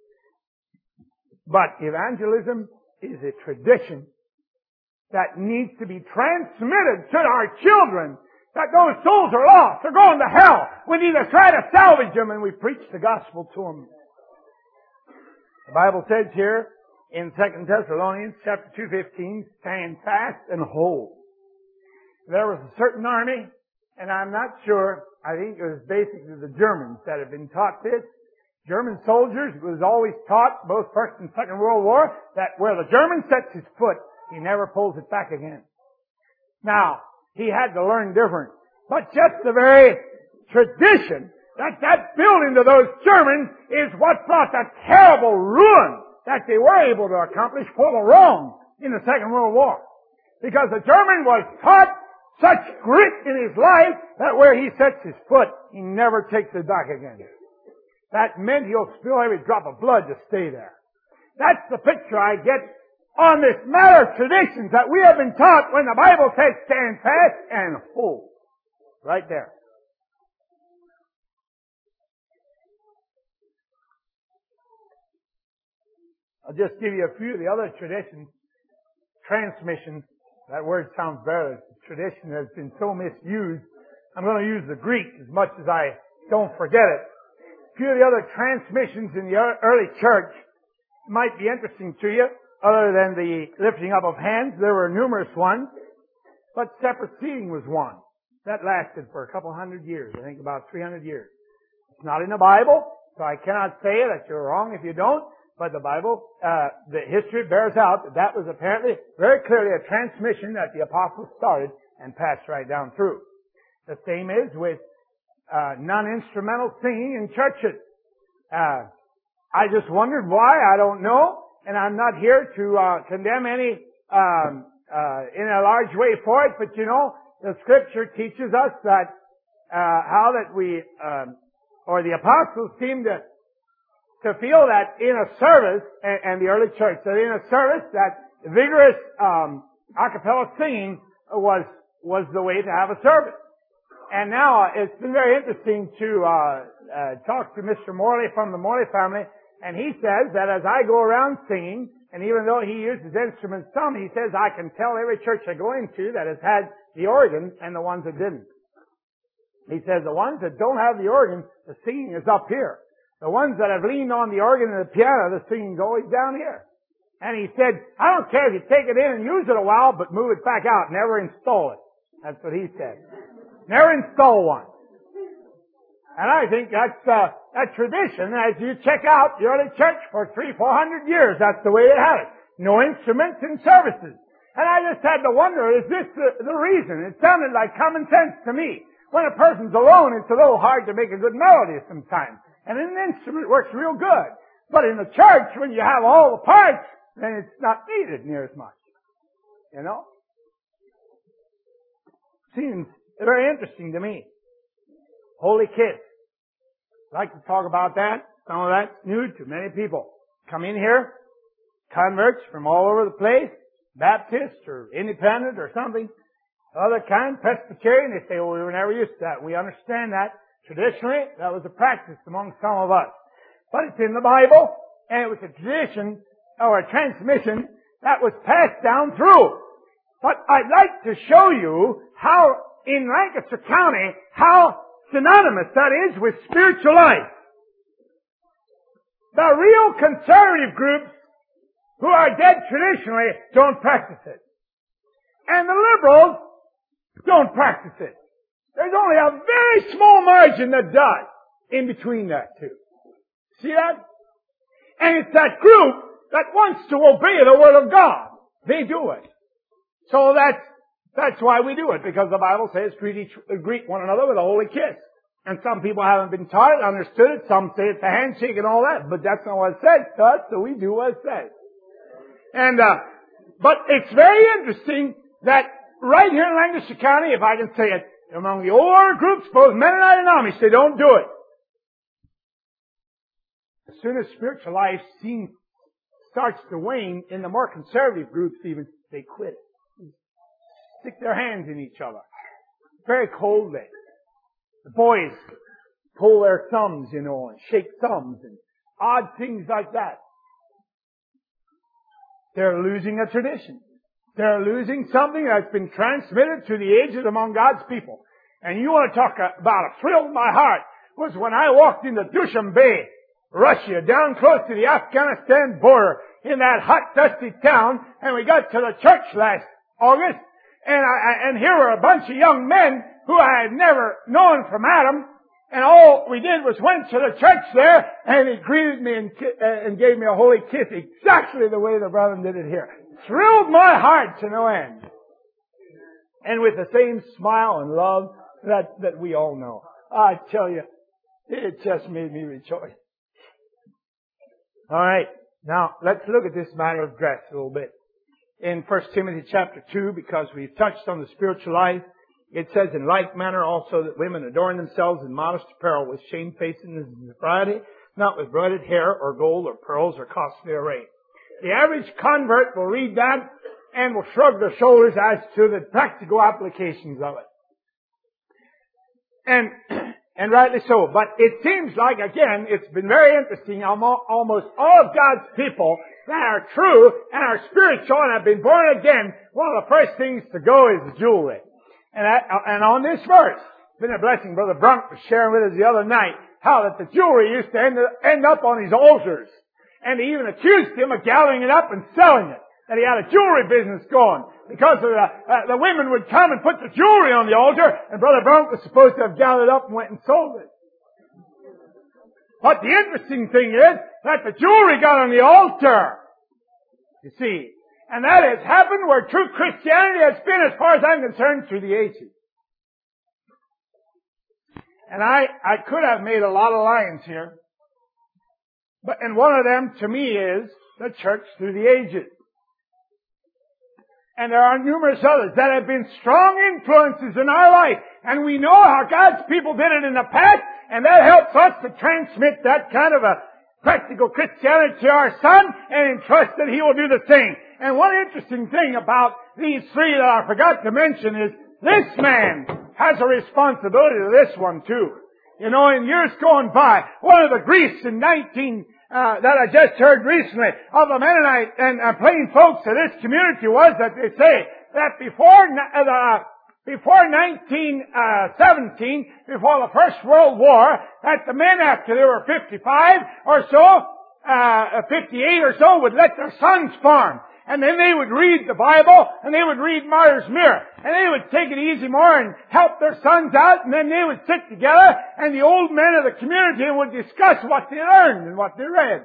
But evangelism is a tradition that needs to be transmitted to our children, that those souls are lost, they're going to hell. We need to try to salvage them, and we preach the gospel to them. The Bible says here in Second Thessalonians chapter two fifteen, stand fast and hold. There was a certain army And I'm not sure, I think it was basically the Germans that have been taught this. German soldiers was always taught, both First and Second World War, that where the German sets his foot, he never pulls it back again. Now, he had to learn different. But just the very tradition that that building to those Germans is what brought the terrible ruin that they were able to accomplish for the wrong in the Second World War. Because the German was taught such grit in his life that where he sets his foot, he never takes it back again. That meant he'll spill every drop of blood to stay there. That's the picture I get on this matter of traditions that we have been taught when the Bible says stand fast and hold. Right there. I'll just give you a few of the other traditions. Transmission. That word sounds better. Tradition has been so misused. I'm going to use the Greek as much as I don't forget it. A few of the other transmissions in the early church might be interesting to you. Other than the lifting up of hands, there were numerous ones. But separate seating was one. That lasted for a couple hundred years. I think about three hundred years. It's not in the Bible, so I cannot say that you're wrong if you don't. But the Bible, uh, the history bears out that that was apparently very clearly a transmission that the apostles started and passed right down through. The same is with uh, non-instrumental singing in churches. Uh, I just wondered why, I don't know, and I'm not here to uh, condemn any um, uh, in a large way for it, but you know, the Scripture teaches us that uh, how that we, um, or the apostles seem to to feel that in a service, and, and the early church, that in a service that vigorous um, a cappella singing was was the way to have a service. And now uh, it's been very interesting to uh, uh, talk to Mister Morley from the Morley family, and he says that as I go around singing, and even though he uses instruments some, he says I can tell every church I go into that has had the organ and the ones that didn't. He says the ones that don't have the organ, the singing is up here. The ones that have leaned on the organ and the piano, the singing's always down here. And he said, I don't care if you take it in and use it a while, but move it back out. Never install it. That's what he said. Never install one. And I think that's uh, a tradition. As you check out the early church for three, four hundred years, that's the way they had it. No instruments in services. And I just had to wonder, is this the, the reason? It sounded like common sense to me. When a person's alone, it's a little hard to make a good melody sometimes. And an instrument works real good. But in the church, when you have all the parts, then it's not needed near as much. You know? Seems very interesting to me. Holy Kiss. I'd like to talk about that. Some of that's new to many people. Come in here, converts from all over the place, Baptist or independent or something, other kind, Presbyterian, they say, oh, we were never used to that. We understand that. Traditionally, that was a practice among some of us. But it's in the Bible, and it was a tradition, or a transmission, that was passed down through. But I'd like to show you how, in Lancaster County, how synonymous that is with spiritual life. The real conservative groups, who are dead traditionally, don't practice it. And the liberals don't practice it. There's only a very small margin that does in between that two. See that? And it's that group that wants to obey the Word of God. They do it. So that's, that's why we do it, because the Bible says greet, each, greet one another with a holy kiss. And some people haven't been taught it, understood it. Some say it's a handshake and all that, but that's not what it says to us, so we do what it says. And, uh, but it's very interesting that right here in Lancaster County, if I can say it, among the older groups, both Mennonite and Amish, they don't do it. As soon as spiritual life seems, starts to wane in the more conservative groups even, they quit it. Stick their hands in each other. Very coldly. The boys pull their thumbs, you know, and shake thumbs and odd things like that. They're losing a tradition. They're losing something that's been transmitted through the ages among God's people. And you want to talk about a thrill in my heart was when I walked into Dushanbe, Russia, down close to the Afghanistan border in that hot, dusty town, and we got to the church last August, And I, and here were a bunch of young men who I had never known from Adam. And all we did was went to the church there, and he greeted me and, and gave me a holy kiss, exactly the way the brother did it here. Thrilled my heart to no end. And with the same smile and love that, that we all know. I tell you, it just made me rejoice. Alright, now let's look at this matter of dress a little bit. In First Timothy chapter two, because we've touched on the spiritual life, it says, in like manner also that women adorn themselves in modest apparel with shamefacedness and sobriety, not with braided hair or gold or pearls or costly array. The average convert will read that and will shrug their shoulders as to the practical applications of it. And, and rightly so. But it seems like, again, it's been very interesting. Almost all of God's people that are true and are spiritual and have been born again, one of the first things to go is jewelry. And, I, and on this verse, it's been a blessing. Brother Brunk was sharing with us the other night how that the jewelry used to end, end up on his altars. And they even accused him of gathering it up and selling it. That he had a jewelry business going. Because of the, uh, the women would come and put the jewelry on the altar, and Brother Brunk was supposed to have gathered up and went and sold it. But the interesting thing is that the jewelry got on the altar. You see. And that has happened where true Christianity has been, as far as I'm concerned, through the ages. And I, I could have made a lot of lines here. But, and one of them to me is the church through the ages. And there are numerous others that have been strong influences in our life. And we know how God's people did it in the past, and that helps us to transmit that kind of a practical Christianity to our son and entrust that he will do the same. And one interesting thing about these three that I forgot to mention is this man has a responsibility to this one too. You know, in years going by, one of the griefs in nineteen uh, that I just heard recently of the Mennonite and uh, plain folks of this community was that they say that before uh, before nineteen seventeen, before the First World War, that the men after they were fifty-five or so, uh, fifty-eight or so, would let their sons farm. And then they would read the Bible, and they would read Martyr's Mirror. And they would take it easy more and help their sons out, and then they would sit together, and the old men of the community would discuss what they learned and what they read.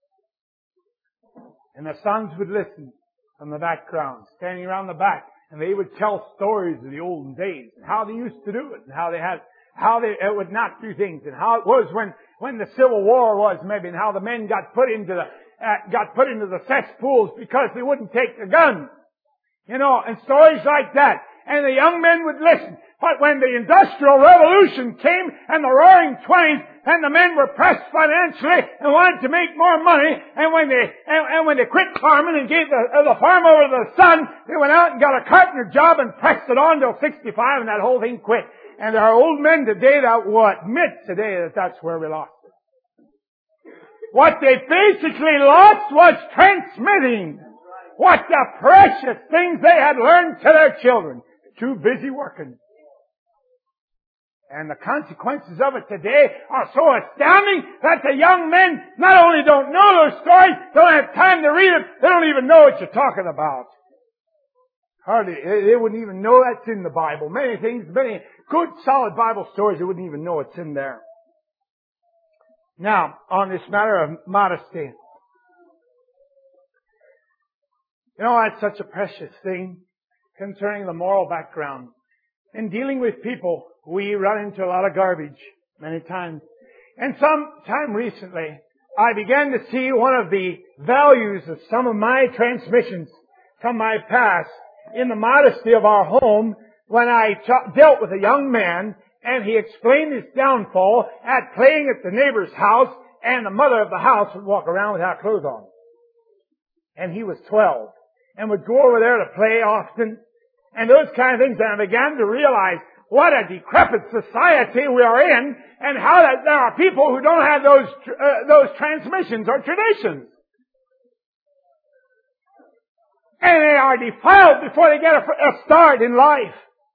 And the sons would listen from the background, standing around the back, and they would tell stories of the olden days, and how they used to do it, and how they had, how they uh, would not do things, and how it was when, when the Civil War was maybe, and how the men got put into the Uh, got put into the cesspools because they wouldn't take the guns. You know, and stories like that. And the young men would listen. But when the Industrial Revolution came and the Roaring Twenties, and the men were pressed financially and wanted to make more money, and when they and, and when they quit farming and gave the, uh, the farm over to the son, they went out and got a carpenter job and pressed it on till sixty-five, and that whole thing quit. And there are old men today that will admit today that that's where we lost. What they basically lost was transmitting what the precious things they had learned to their children. Too busy working. And the consequences of it today are so astounding that the young men not only don't know those stories, don't have time to read them, they don't even know what you're talking about. Hardly, they wouldn't even know that's in the Bible. Many things, many good solid Bible stories, they wouldn't even know it's in there. Now, on this matter of modesty. You know, that's such a precious thing concerning the moral background. In dealing with people, we run into a lot of garbage many times. And some time recently, I began to see one of the values of some of my transmissions from my past in the modesty of our home when I t- dealt with a young man. And he explained his downfall at playing at the neighbor's house, and the mother of the house would walk around without clothes on. And he was twelve, and would go over there to play often, and those kind of things. And I began to realize what a decrepit society we are in, and how that there are people who don't have those uh, those transmissions or traditions. And they are defiled before they get a, a start in life.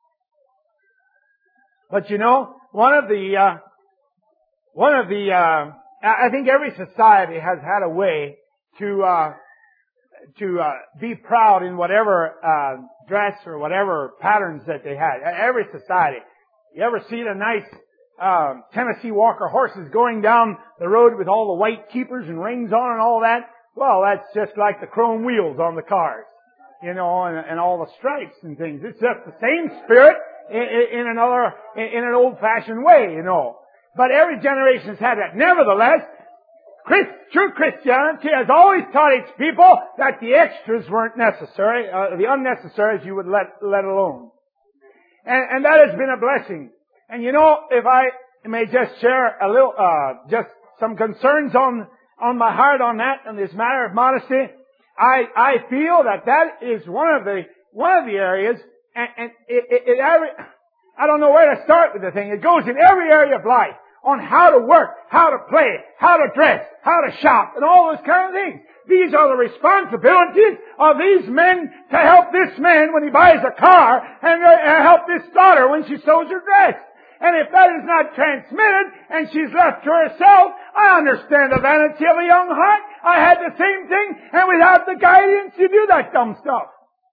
But you know, one of the, uh, one of the, uh, I think every society has had a way to, uh, to uh, be proud in whatever uh, dress or whatever patterns that they had. Every society. You ever seen a nice um, Tennessee Walker horses going down the road with all the white keepers and rings on and all that? Well, that's just like the chrome wheels on the cars, you know, and, and all the stripes and things. It's just the same spirit in, in another, in an old-fashioned way, you know. But every generation has had that. Nevertheless, Christ, true Christianity has always taught its people that the extras weren't necessary, uh, the unnecessaries you would let let alone. And, and that has been a blessing. And you know, if I may just share a little, uh, just some concerns on, on my heart on that, on this matter of modesty, I, I feel that that is one of the, one of the areas, and, and it, it, it every, I don't know where to start with the thing. It goes in every area of life on how to work, how to play, how to dress, how to shop, and all those kind of things. These are the responsibilities of these men to help this man when he buys a car and uh, help this daughter when she sews her dress. And if that is not transmitted and she's left to herself, I understand the vanity of a young heart. I had the same thing, and without the guidance, you do that dumb stuff.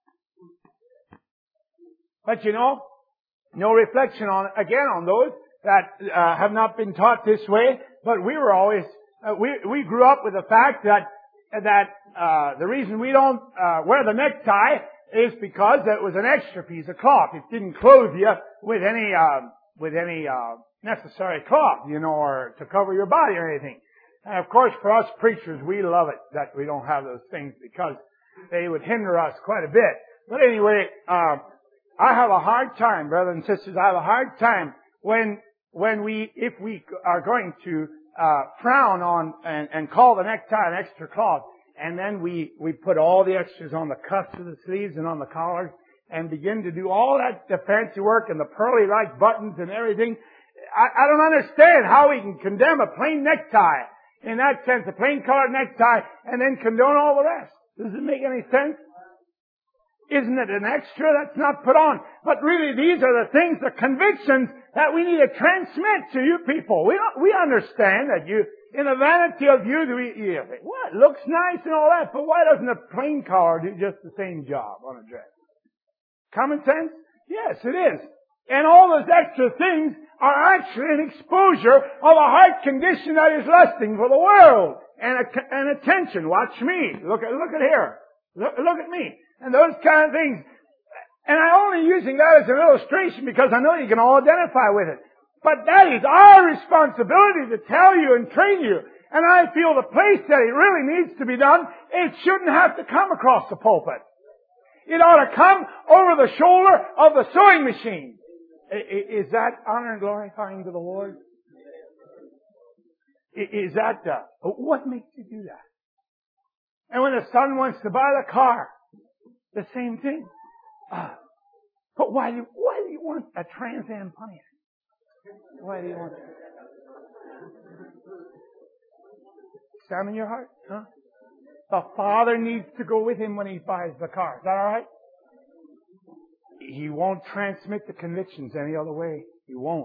But you know, no reflection on, again, on those that uh, have not been taught this way, but we were always, uh, we, we grew up with the fact that, that, uh, the reason we don't, uh, wear the necktie is because it was an extra piece of cloth. It didn't clothe you with any, uh, with any, uh, necessary cloth, you know, or to cover your body or anything. And of course, for us preachers, we love it that we don't have those things because they would hinder us quite a bit. But anyway, uh, I have a hard time, brothers and sisters, I have a hard time when, when we, if we are going to, uh, frown on and, and call the necktie an extra cloth, and then we, we put all the extras on the cuffs of the sleeves and on the collars and begin to do all that, the fancy work and the pearly like buttons and everything. I, I don't understand how we can condemn a plain necktie in that sense, a plain colored necktie, and then condone all the rest. Does it make any sense? Isn't it an extra that's not put on? But really, these are the things, the convictions that we need to transmit to you people. We we understand that you, in the vanity of youth, we, you think, well, it looks nice and all that, but why doesn't a plain collar do just the same job on a dress? Common sense? Yes, it is. And all those extra things are actually an exposure of a heart condition that is lusting for the world and, a, and attention. Watch me. Look at look at here. Look, look at me. And those kind of things. And I'm only using that as an illustration because I know you can all identify with it. But that is our responsibility to tell you and train you. And I feel the place that it really needs to be done, it shouldn't have to come across the pulpit. It ought to come over the shoulder of the sewing machine. Is that honor and glorifying to the Lord? Is that, uh, what makes you do that? And when the son wants to buy the car, the same thing. Uh, but why do you, why do you want a Trans Am Pontiac? Why do you want that? Examine your heart, huh? The father needs to go with him when he buys the car. Is that all right? He won't transmit the convictions any other way. He won't.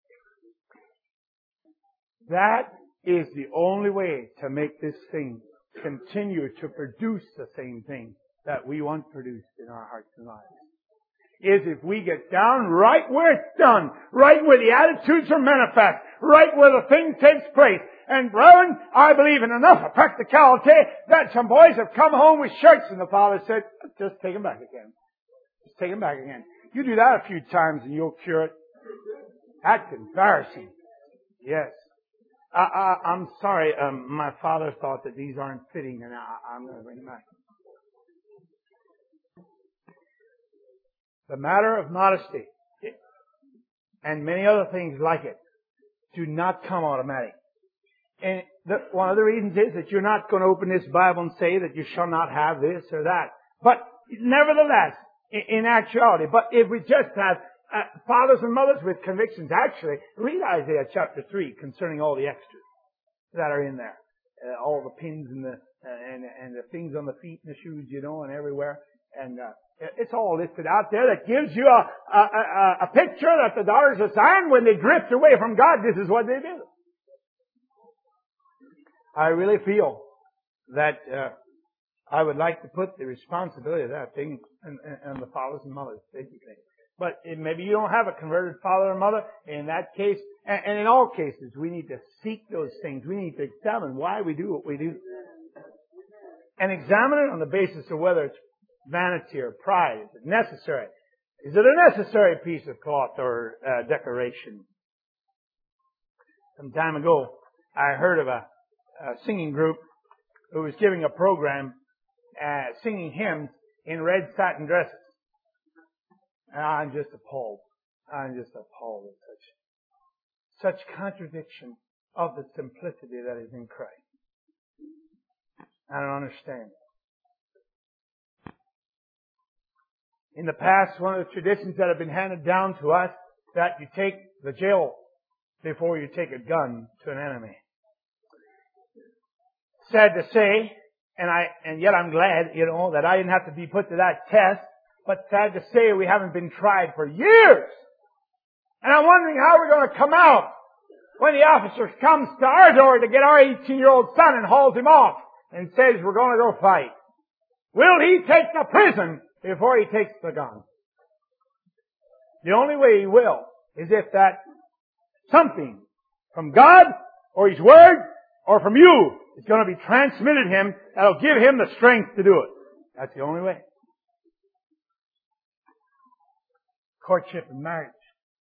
That is the only way to make this thing continue to produce the same thing that we want produced in our hearts and lives. Is if we get down right where it's done, right where the attitudes are manifest, right where the thing takes place. And brethren, I believe in enough of practicality that some boys have come home with shirts and the father said, just take them back again. Just take them back again. You do that a few times and you'll cure it. That's embarrassing. Yes. I, I, I'm sorry, um, my father thought that these aren't fitting and I, I'm going to bring them back. The matter of modesty and many other things like it do not come automatic. And the, one of the reasons is that you're not going to open this Bible and say that you shall not have this or that. But nevertheless, in, in actuality, but if we just have uh, fathers and mothers with convictions, actually, read Isaiah chapter three concerning all the extras that are in there. Uh, all the pins and the, uh, and, and the things on the feet and the shoes, you know, and everywhere. And, uh, it's all listed out there that gives you a, a, a, a picture that the daughters of Zion, when they drift away from God, this is what they do. I really feel that uh, I would like to put the responsibility of that thing on, on the fathers and mothers, basically. But if maybe you don't have a converted father or mother. In that case, and, and in all cases, we need to seek those things. We need to examine why we do what we do. And examine it on the basis of whether it's vanity or pride. Is it necessary? Is it a necessary piece of cloth or uh, decoration? Some time ago, I heard of a, a singing group who was giving a program uh, singing hymns in red satin dresses. And I'm just appalled. I'm just appalled at such, such contradiction of the simplicity that is in Christ. I don't understand. In the past, one of the traditions that have been handed down to us, that you take the jail before you take a gun to an enemy. Sad to say, and I, and yet I'm glad, you know, that I didn't have to be put to that test, but sad to say we haven't been tried for years. And I'm wondering how we're going to come out when the officer comes to our door to get our eighteen-year-old son and hauls him off and says we're going to go fight. Will he take the prison before he takes the gun? The only way he will is if that something from God or His Word or from you is going to be transmitted him that'll give him the strength to do it. That's the only way. Courtship and marriage.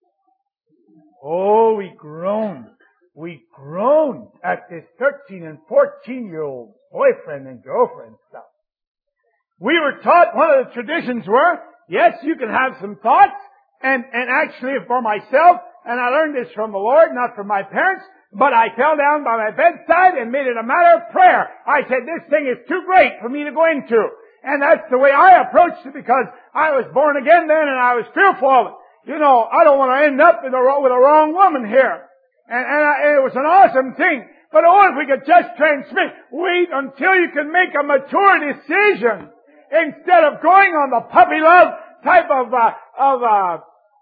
Oh, we groan. We groan at this thirteen and fourteen year old boyfriend and girlfriend stuff. We were taught, one of the traditions were, yes, you can have some thoughts, and, and actually for myself, and I learned this from the Lord, not from my parents, but I fell down by my bedside and made it a matter of prayer. I said, this thing is too great for me to go into. And that's the way I approached it, because I was born again then and I was fearful of it. You know, I don't want to end up with a, with a wrong woman here. And, and I, it was an awesome thing. But oh, if we could just transmit, wait until you can make a mature decision instead of going on the puppy love type of, uh, of, uh,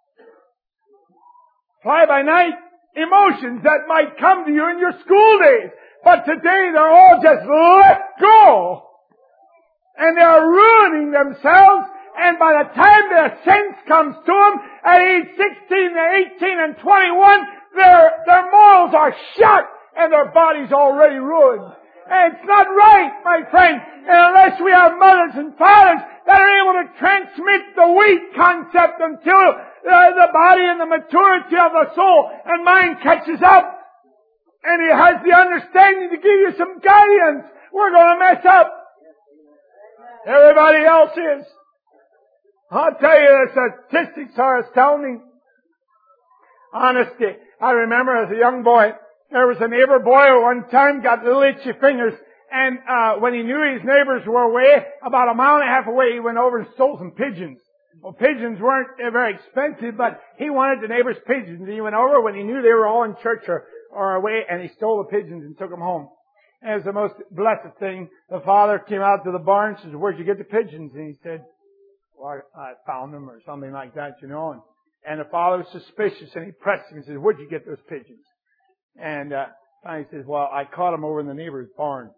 fly-by-night emotions that might come to you in your school days. But today they're all just let go. And they're ruining themselves. And by the time their sense comes to them at age sixteen, eighteen, and twenty-one, their, their morals are shot and their body's already ruined. And it's not right, my friend, unless we have mothers and fathers that are able to transmit the weight concept until uh, the body and the maturity of the soul and mind catches up. And he has the understanding to give you some guidance. We're going to mess up. Everybody else is. I'll tell you, the statistics are astounding. Honesty. I remember as a young boy, there was a neighbor boy who one time got little itchy fingers, and uh when he knew his neighbors were away, about a mile and a half away, he went over and stole some pigeons. Well, pigeons weren't uh, very expensive, but he wanted the neighbors' pigeons. And he went over when he knew they were all in church or, or away, and he stole the pigeons and took them home. And it was the most blessed thing. The father came out to the barn and says, "Where'd you get the pigeons?" And he said, "Well, I found them," or something like that, you know. And, and the father was suspicious, and he pressed him and said, "Where'd you get those pigeons?" And uh, finally he says, "Well, I caught them over in the neighbor's barn."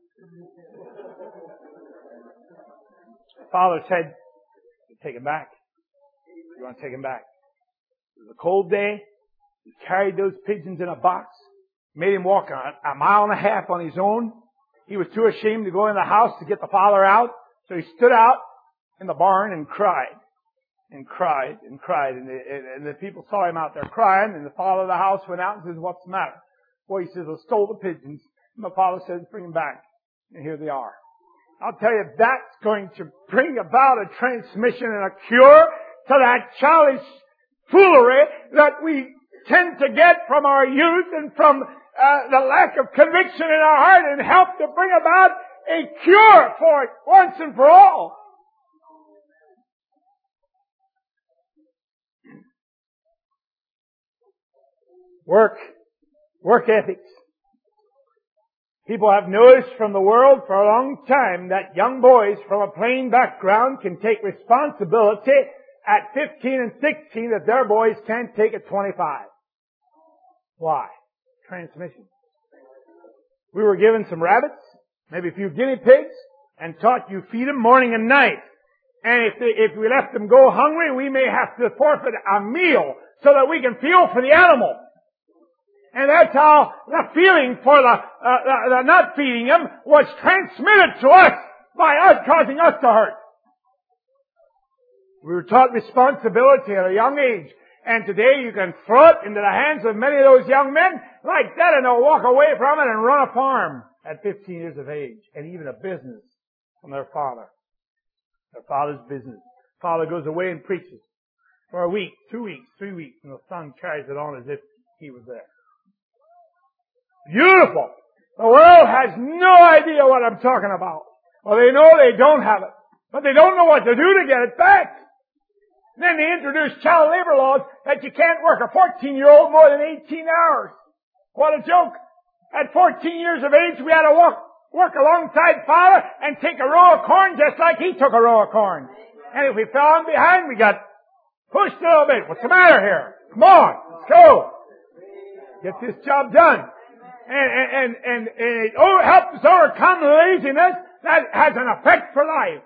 The father said, "Take them back. You want to take them back?" It was a cold day. He carried those pigeons in a box, made him walk a, a mile and a half on his own. He was too ashamed to go in the house to get the father out, so he stood out in the barn and cried, and cried, and cried. And the, and the people saw him out there crying, and the father of the house went out and says, "What's the matter?" Well, he says, "I stole the pigeons." And the father says, "Bring them back." And here they are. I'll tell you, that's going to bring about a transmission and a cure to that childish foolery that we tend to get from our youth and from uh, the lack of conviction in our heart, and help to bring about a cure for it once and for all. Work. Work ethics. People have noticed from the world for a long time that young boys from a plain background can take responsibility at fifteen and sixteen that their boys can't take at twenty-five. Why? Transmission. We were given some rabbits, maybe a few guinea pigs, and taught you feed them morning and night. And if they, if we let them go hungry, we may have to forfeit a meal so that we can feel for the animal. And that's how the feeling for the, uh, the, the not feeding them was transmitted to us by us, causing us to hurt. We were taught responsibility at a young age. And today you can throw it into the hands of many of those young men like that, and they'll walk away from it and run a farm at fifteen years of age, and even a business from their father. Their father's business. Father goes away and preaches for a week, two weeks, three weeks, and the son carries it on as if he was there. Beautiful! The world has no idea what I'm talking about. Well, they know they don't have it, but they don't know what to do to get it back. Then they introduced child labor laws that you can't work a fourteen-year-old more than eighteen hours. What a joke. At fourteen years of age, we had to walk, work alongside father and take a row of corn just like he took a row of corn. And if we fell in behind, we got pushed a little bit. What's the matter here? Come on, let's go. Get this job done. And, and, and, and, and it helps us overcome laziness that has an effect for life.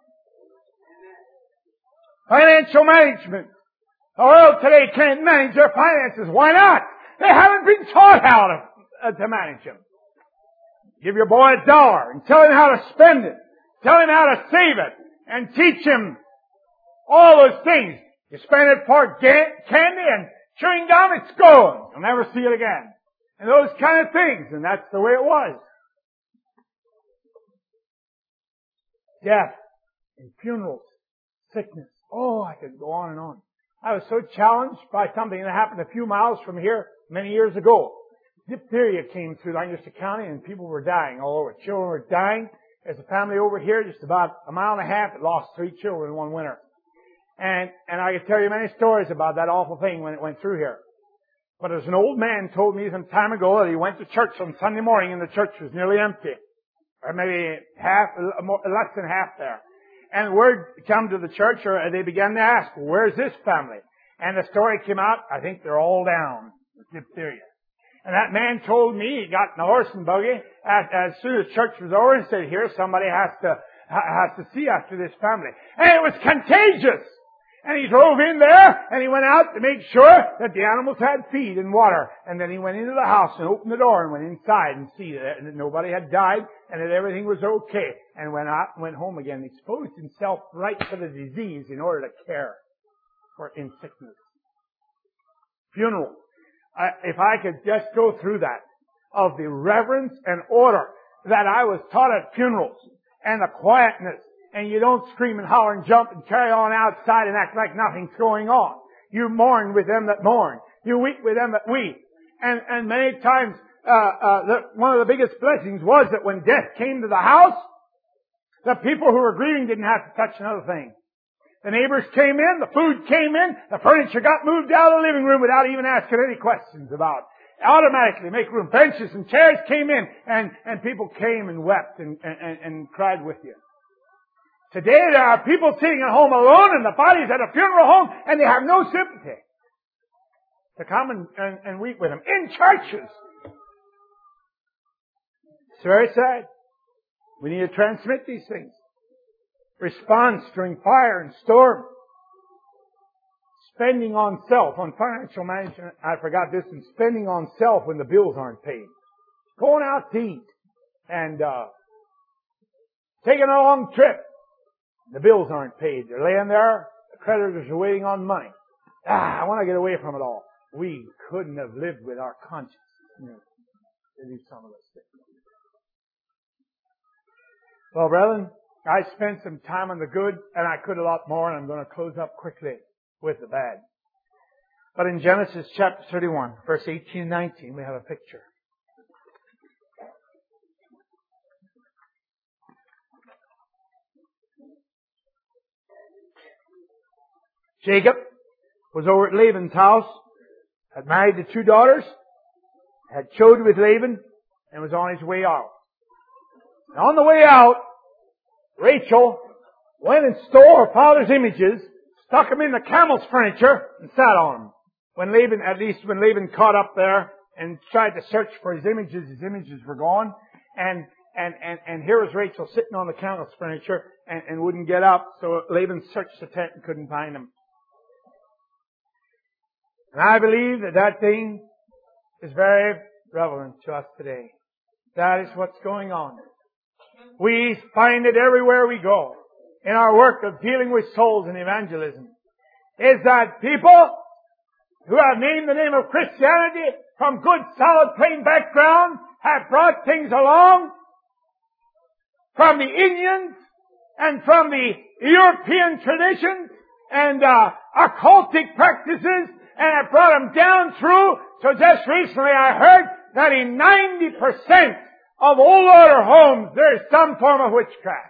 Financial management. The world today can't manage their finances. Why not? They haven't been taught how to, uh, to manage them. Give your boy a dollar and tell him how to spend it. Tell him how to save it. And teach him all those things. You spend it for ga- candy and chewing gum, it's gone. You'll never see it again. And those kind of things. And that's the way it was. Death and funerals. Sickness. Oh, I could go on and on. I was so challenged by something that happened a few miles from here many years ago. Diphtheria came through Lancaster County and people were dying all over. Children were dying. There's a family over here just about a mile and a half that lost three children in one winter. And, and I could tell you many stories about that awful thing when it went through here. But as an old man told me some time ago that he went to church on Sunday morning and the church was nearly empty. Or maybe half, less than half there. And word came to the church, or they began to ask, well, where's this family? And the story came out, I think they're all down with diphtheria. And that man told me, he got in a horse and buggy, as, as soon as church was over, and said, here, somebody has to, has to see after this family. And it was contagious! And he drove in there, and he went out to make sure that the animals had feed and water. And then he went into the house and opened the door and went inside and see that nobody had died and that everything was okay. And went out and went home again and exposed himself right to the disease in order to care for in sickness. Funeral. I, if I could just go through that, of the reverence and order that I was taught at funerals, and the quietness, and you don't scream and holler and jump and carry on outside and act like nothing's going on. You mourn with them that mourn. You weep with them that weep. And, and many times, uh, uh, the, one of the biggest blessings was that when death came to the house, the people who were grieving didn't have to touch another thing. The neighbors came in, the food came in, the furniture got moved out of the living room without even asking any questions about it. Automatically make room. Benches and chairs came in, and, and people came and wept and, and, and cried with you. Today there are people sitting at home alone and the body's at a funeral home and they have no sympathy to come and, and, and weep with them. In churches. It's very sad. We need to transmit these things. Response during fire and storm. Spending on self, on financial management. I forgot this, and spending on self when the bills aren't paid. Going out to eat and uh taking a long trip. The bills aren't paid. They're laying there. The creditors are waiting on money. Ah, I want to get away from it all. We couldn't have lived with our conscience. You know, to do some of those things. Well, brethren, I spent some time on the good, and I could a lot more, and I'm going to close up quickly with the bad. But in Genesis chapter thirty-one, verse eighteen and nineteen, we have a picture. Jacob was over at Laban's house, had married the two daughters, had children with Laban, and was on his way out. And on the way out, Rachel went and stole her father's images, stuck them in the camel's furniture, and sat on them. When Laban, at least when Laban caught up there and tried to search for his images, his images were gone. And, And, and, and here was Rachel sitting on the camel's furniture and, and wouldn't get up. So Laban searched the tent and couldn't find him. And I believe that that thing is very relevant to us today. That is what's going on. We find it everywhere we go in our work of dealing with souls and evangelism. Is that people who have named the name of Christianity from good, solid, plain background have brought things along from the Indians and from the European traditions and uh, occultic practices, and have brought them down through. So just recently I heard that in ninety percent of old order homes there is some form of witchcraft.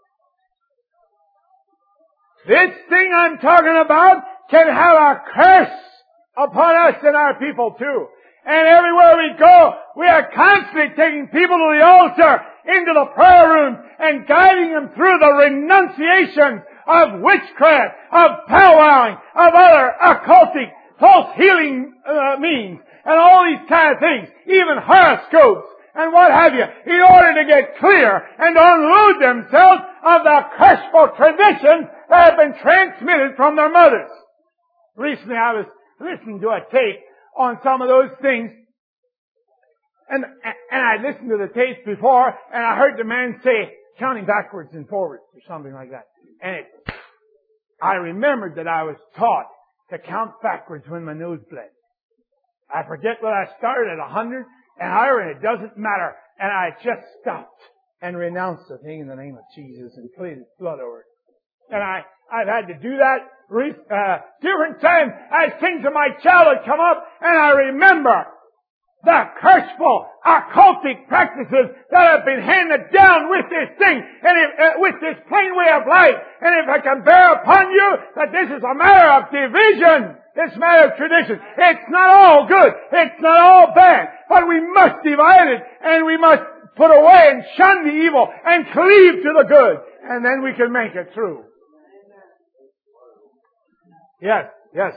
This thing I'm talking about can have a curse upon us and our people too. And everywhere we go, we are constantly taking people to the altar, into the prayer room, and guiding them through the renunciation of witchcraft, of powwowing, of other occultic, false healing uh, means, and all these kind of things, even horoscopes, and what have you, in order to get clear and to unload themselves of the curseful traditions that have been transmitted from their mothers. Recently I was listening to a tape on some of those things, and and I listened to the tapes before, and I heard the man say, counting backwards and forwards, or something like that. And it, I remembered that I was taught to count backwards when my nose bled. I forget what I started at a hundred, and higher, and it doesn't matter. And I just stopped and renounced the thing in the name of Jesus and pleaded His blood over it. And I, I've had to do that uh, different times as things of my childhood come up, and I remember the curseful, occultic practices that have been handed down with this thing, and if, uh, with this plain way of life. And if I can bear upon you that this is a matter of division, this matter of tradition, it's not all good, it's not all bad, but we must divide it, and we must put away and shun the evil, and cleave to the good, and then we can make it through. Yes, yes.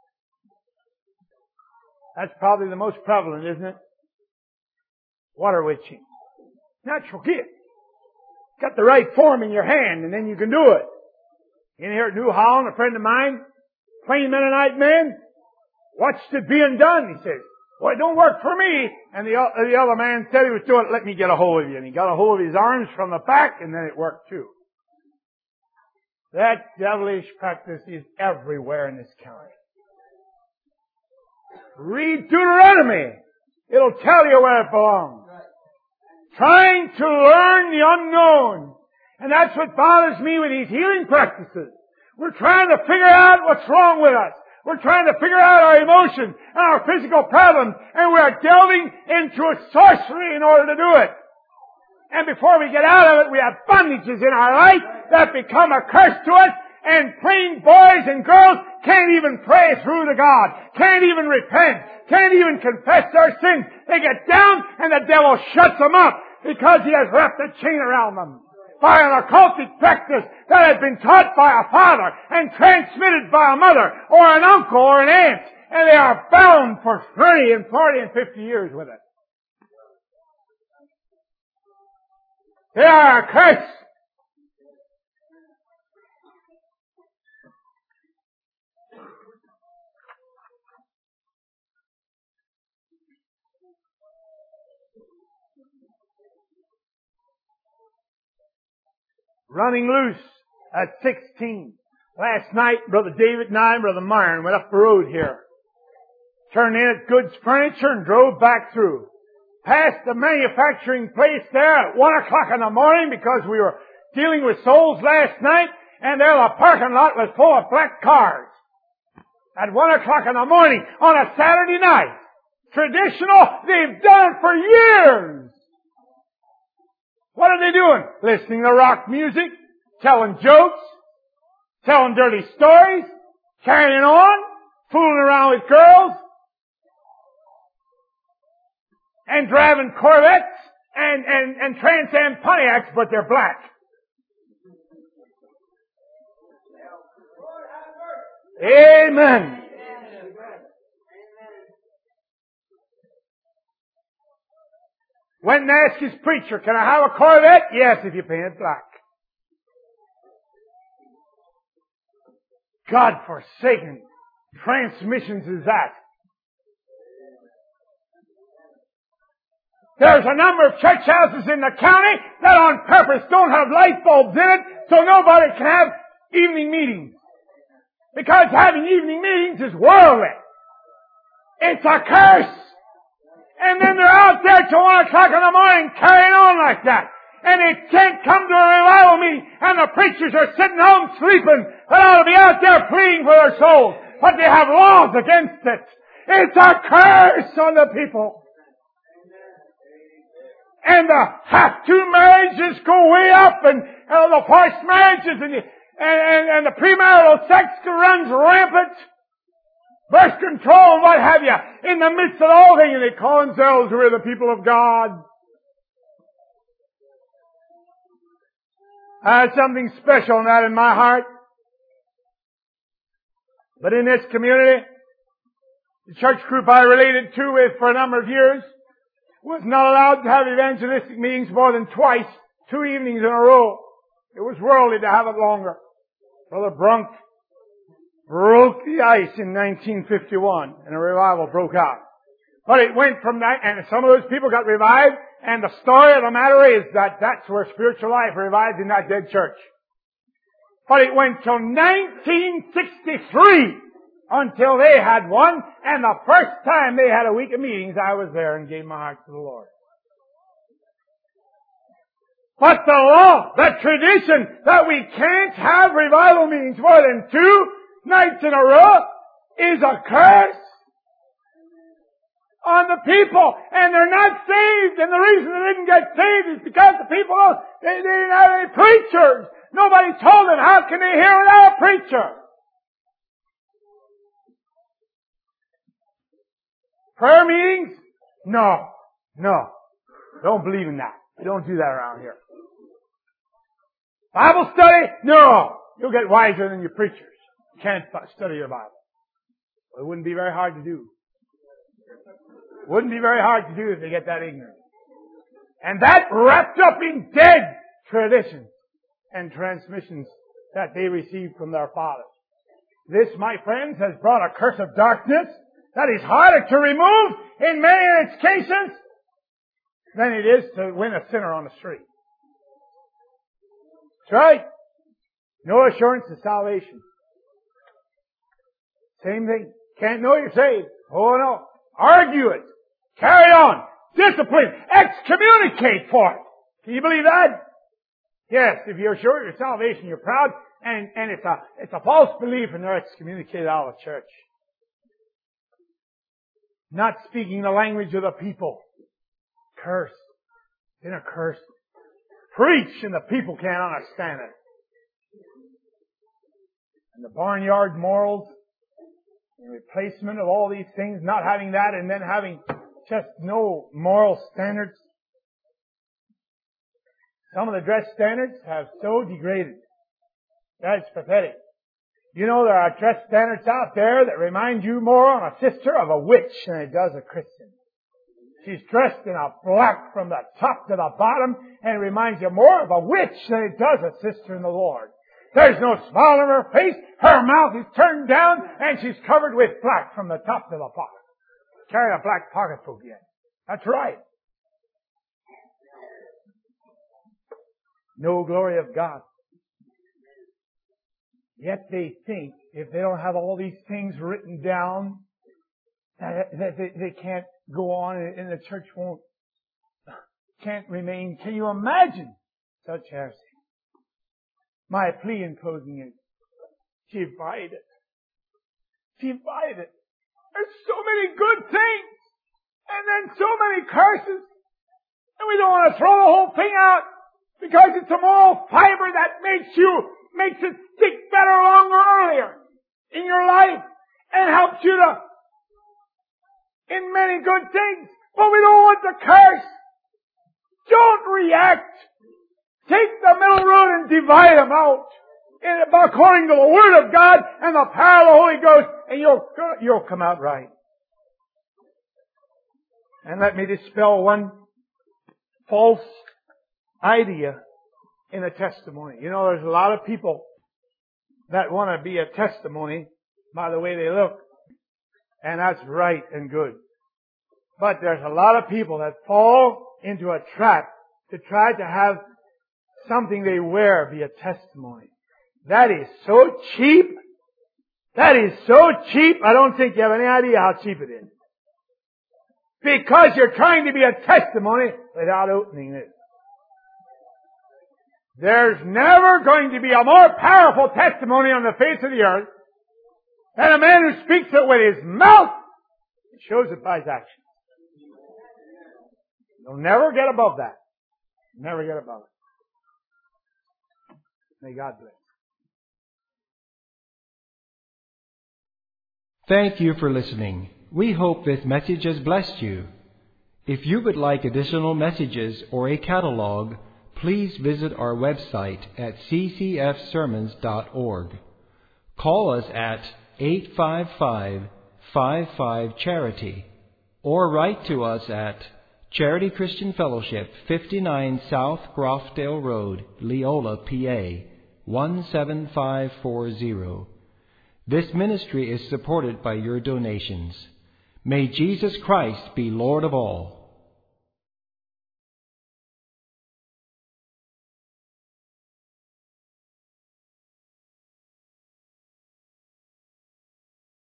That's probably the most prevalent, isn't it? Water witching. Natural gift. Got the right form in your hand, and then you can do it. In here at New Holland, a friend of mine, plain Mennonite man, watched it being done. He says, well, it don't work for me. And the, the other man said he was doing it. Let me get a hold of you. And he got a hold of his arms from the back, and then it worked too. That devilish practice is everywhere in this county. Read Deuteronomy. It'll tell you where it belongs. Trying to learn the unknown. And that's what bothers me with these healing practices. We're trying to figure out what's wrong with us. We're trying to figure out our emotions and our physical problems. And we're delving into a sorcery in order to do it. And before we get out of it, we have bondages in our life that become a curse to us. And plain boys and girls can't even pray through to God. Can't even repent. Can't even confess their sins. They get down and the devil shuts them up because he has wrapped a chain around them by an occultic practice that has been taught by a father and transmitted by a mother or an uncle or an aunt. And they are bound for thirty and forty and fifty years with it. They are a curse. Running loose at sixteen. Last night, Brother David and I and Brother Myron went up the road here. Turned in at Goods Furniture and drove back through. Passed the manufacturing place there at one o'clock in the morning because we were dealing with souls last night, and there the parking lot was full of black cars. At one o'clock in the morning on a Saturday night. Traditional, they've done it for years. What are they doing? Listening to rock music, telling jokes, telling dirty stories, carrying on, fooling around with girls, and driving Corvettes and, and, and Trans Am Pontiacs, but they're black. Amen. Went and asked his preacher, can I have a Corvette? Yes, if you paint it black. God-forsaken transmissions is that. There's a number of church houses in the county that on purpose don't have light bulbs in it so nobody can have evening meetings. Because having evening meetings is worldly. It's a curse. And then they're out there till one o'clock in the morning carrying on like that. And they can't come to a revival meeting and the preachers are sitting home sleeping. They ought to be out there pleading for their souls. But they have laws against it. It's a curse on the people. And the have-to marriages go way up, and uh, the forced marriages, and, the, and, and, and the premarital sex runs rampant. Birth control and what have you. In the midst of all things, they call themselves we're the people of God. I had something special in that in my heart. But in this community, the church group I related to with for a number of years was not allowed to have evangelistic meetings more than twice, two evenings in a row. It was worldly to have it longer. Brother Brunk broke the ice in nineteen fifty-one and a revival broke out. But it went from that, and some of those people got revived, and the story of the matter is that that's where spiritual life revived in that dead church. But it went till nineteen sixty-three until they had one, and the first time they had a week of meetings, I was there and gave my heart to the Lord. But the law, the tradition that we can't have revival meetings more than two nights in a row is a curse on the people, and they're not saved, and the reason they didn't get saved is because the people, they, they didn't have any preachers. Nobody told them, how can they hear without a preacher? Prayer meetings? No. No. Don't believe in that. We don't do that around here. Bible study? No. You'll get wiser than your preachers. You can't study your Bible. Well, it wouldn't be very hard to do. It wouldn't be very hard to do if they get that ignorant. And that wrapped up in dead traditions and transmissions that they received from their fathers. This, my friends, has brought a curse of darkness that is harder to remove in many of its cases than it is to win a sinner on the street. That's right. No assurance of salvation. Same thing. Can't know you're saved. Oh no. Argue it. Carry on. Discipline. Excommunicate for it. Can you believe that? Yes, if you're sure of your salvation, you're proud, and, and it's a, it's a false belief, and they're excommunicated out of the church. Not speaking the language of the people. Curse. In a curse. Preach and the people can't understand it. And the barnyard morals, the replacement of all these things, not having that and then having just no moral standards. Some of the dress standards have so degraded. That's pathetic. You know, there are dress standards out there that remind you more on a sister of a witch than it does a Christian. She's dressed in a black from the top to the bottom and it reminds you more of a witch than it does a sister in the Lord. There's no smile on her face, her mouth is turned down, and she's covered with black from the top to the bottom. Carry a black pocketbook yet. That's right. No glory of God. Yet they think if they don't have all these things written down, that, that they, they can't go on and the church won't, can't remain. Can you imagine such heresy? My plea in closing is, divide it. Divide it. There's so many good things, and then so many curses, and we don't want to throw the whole thing out because it's a moral fiber that makes you, makes it stick better, longer, earlier in your life, and helps you to, in many good things. But we don't want the curse. Don't react. Take the middle road and divide them out in, according to the Word of God and the power of the Holy Ghost, and you'll, you'll come out right. And let me dispel one false idea in a testimony. You know, there's a lot of people that want to be a testimony by the way they look. And that's right and good. But there's a lot of people that fall into a trap to try to have something they wear be a testimony. That is so cheap. That is so cheap, I don't think you have any idea how cheap it is. Because you're trying to be a testimony without opening it. There's never going to be a more powerful testimony on the face of the earth than a man who speaks it with his mouth and shows it by his actions. You'll never get above that. Never get above it. May God bless. Thank you for listening. We hope this message has blessed you. If you would like additional messages or a catalog, please visit our website at c c f sermons dot org. Call us at eight five five, five five, charity or write to us at Charity Christian Fellowship, fifty-nine South Grofdale Road, Leola, P A, one seven five four zero. This ministry is supported by your donations. May Jesus Christ be Lord of all.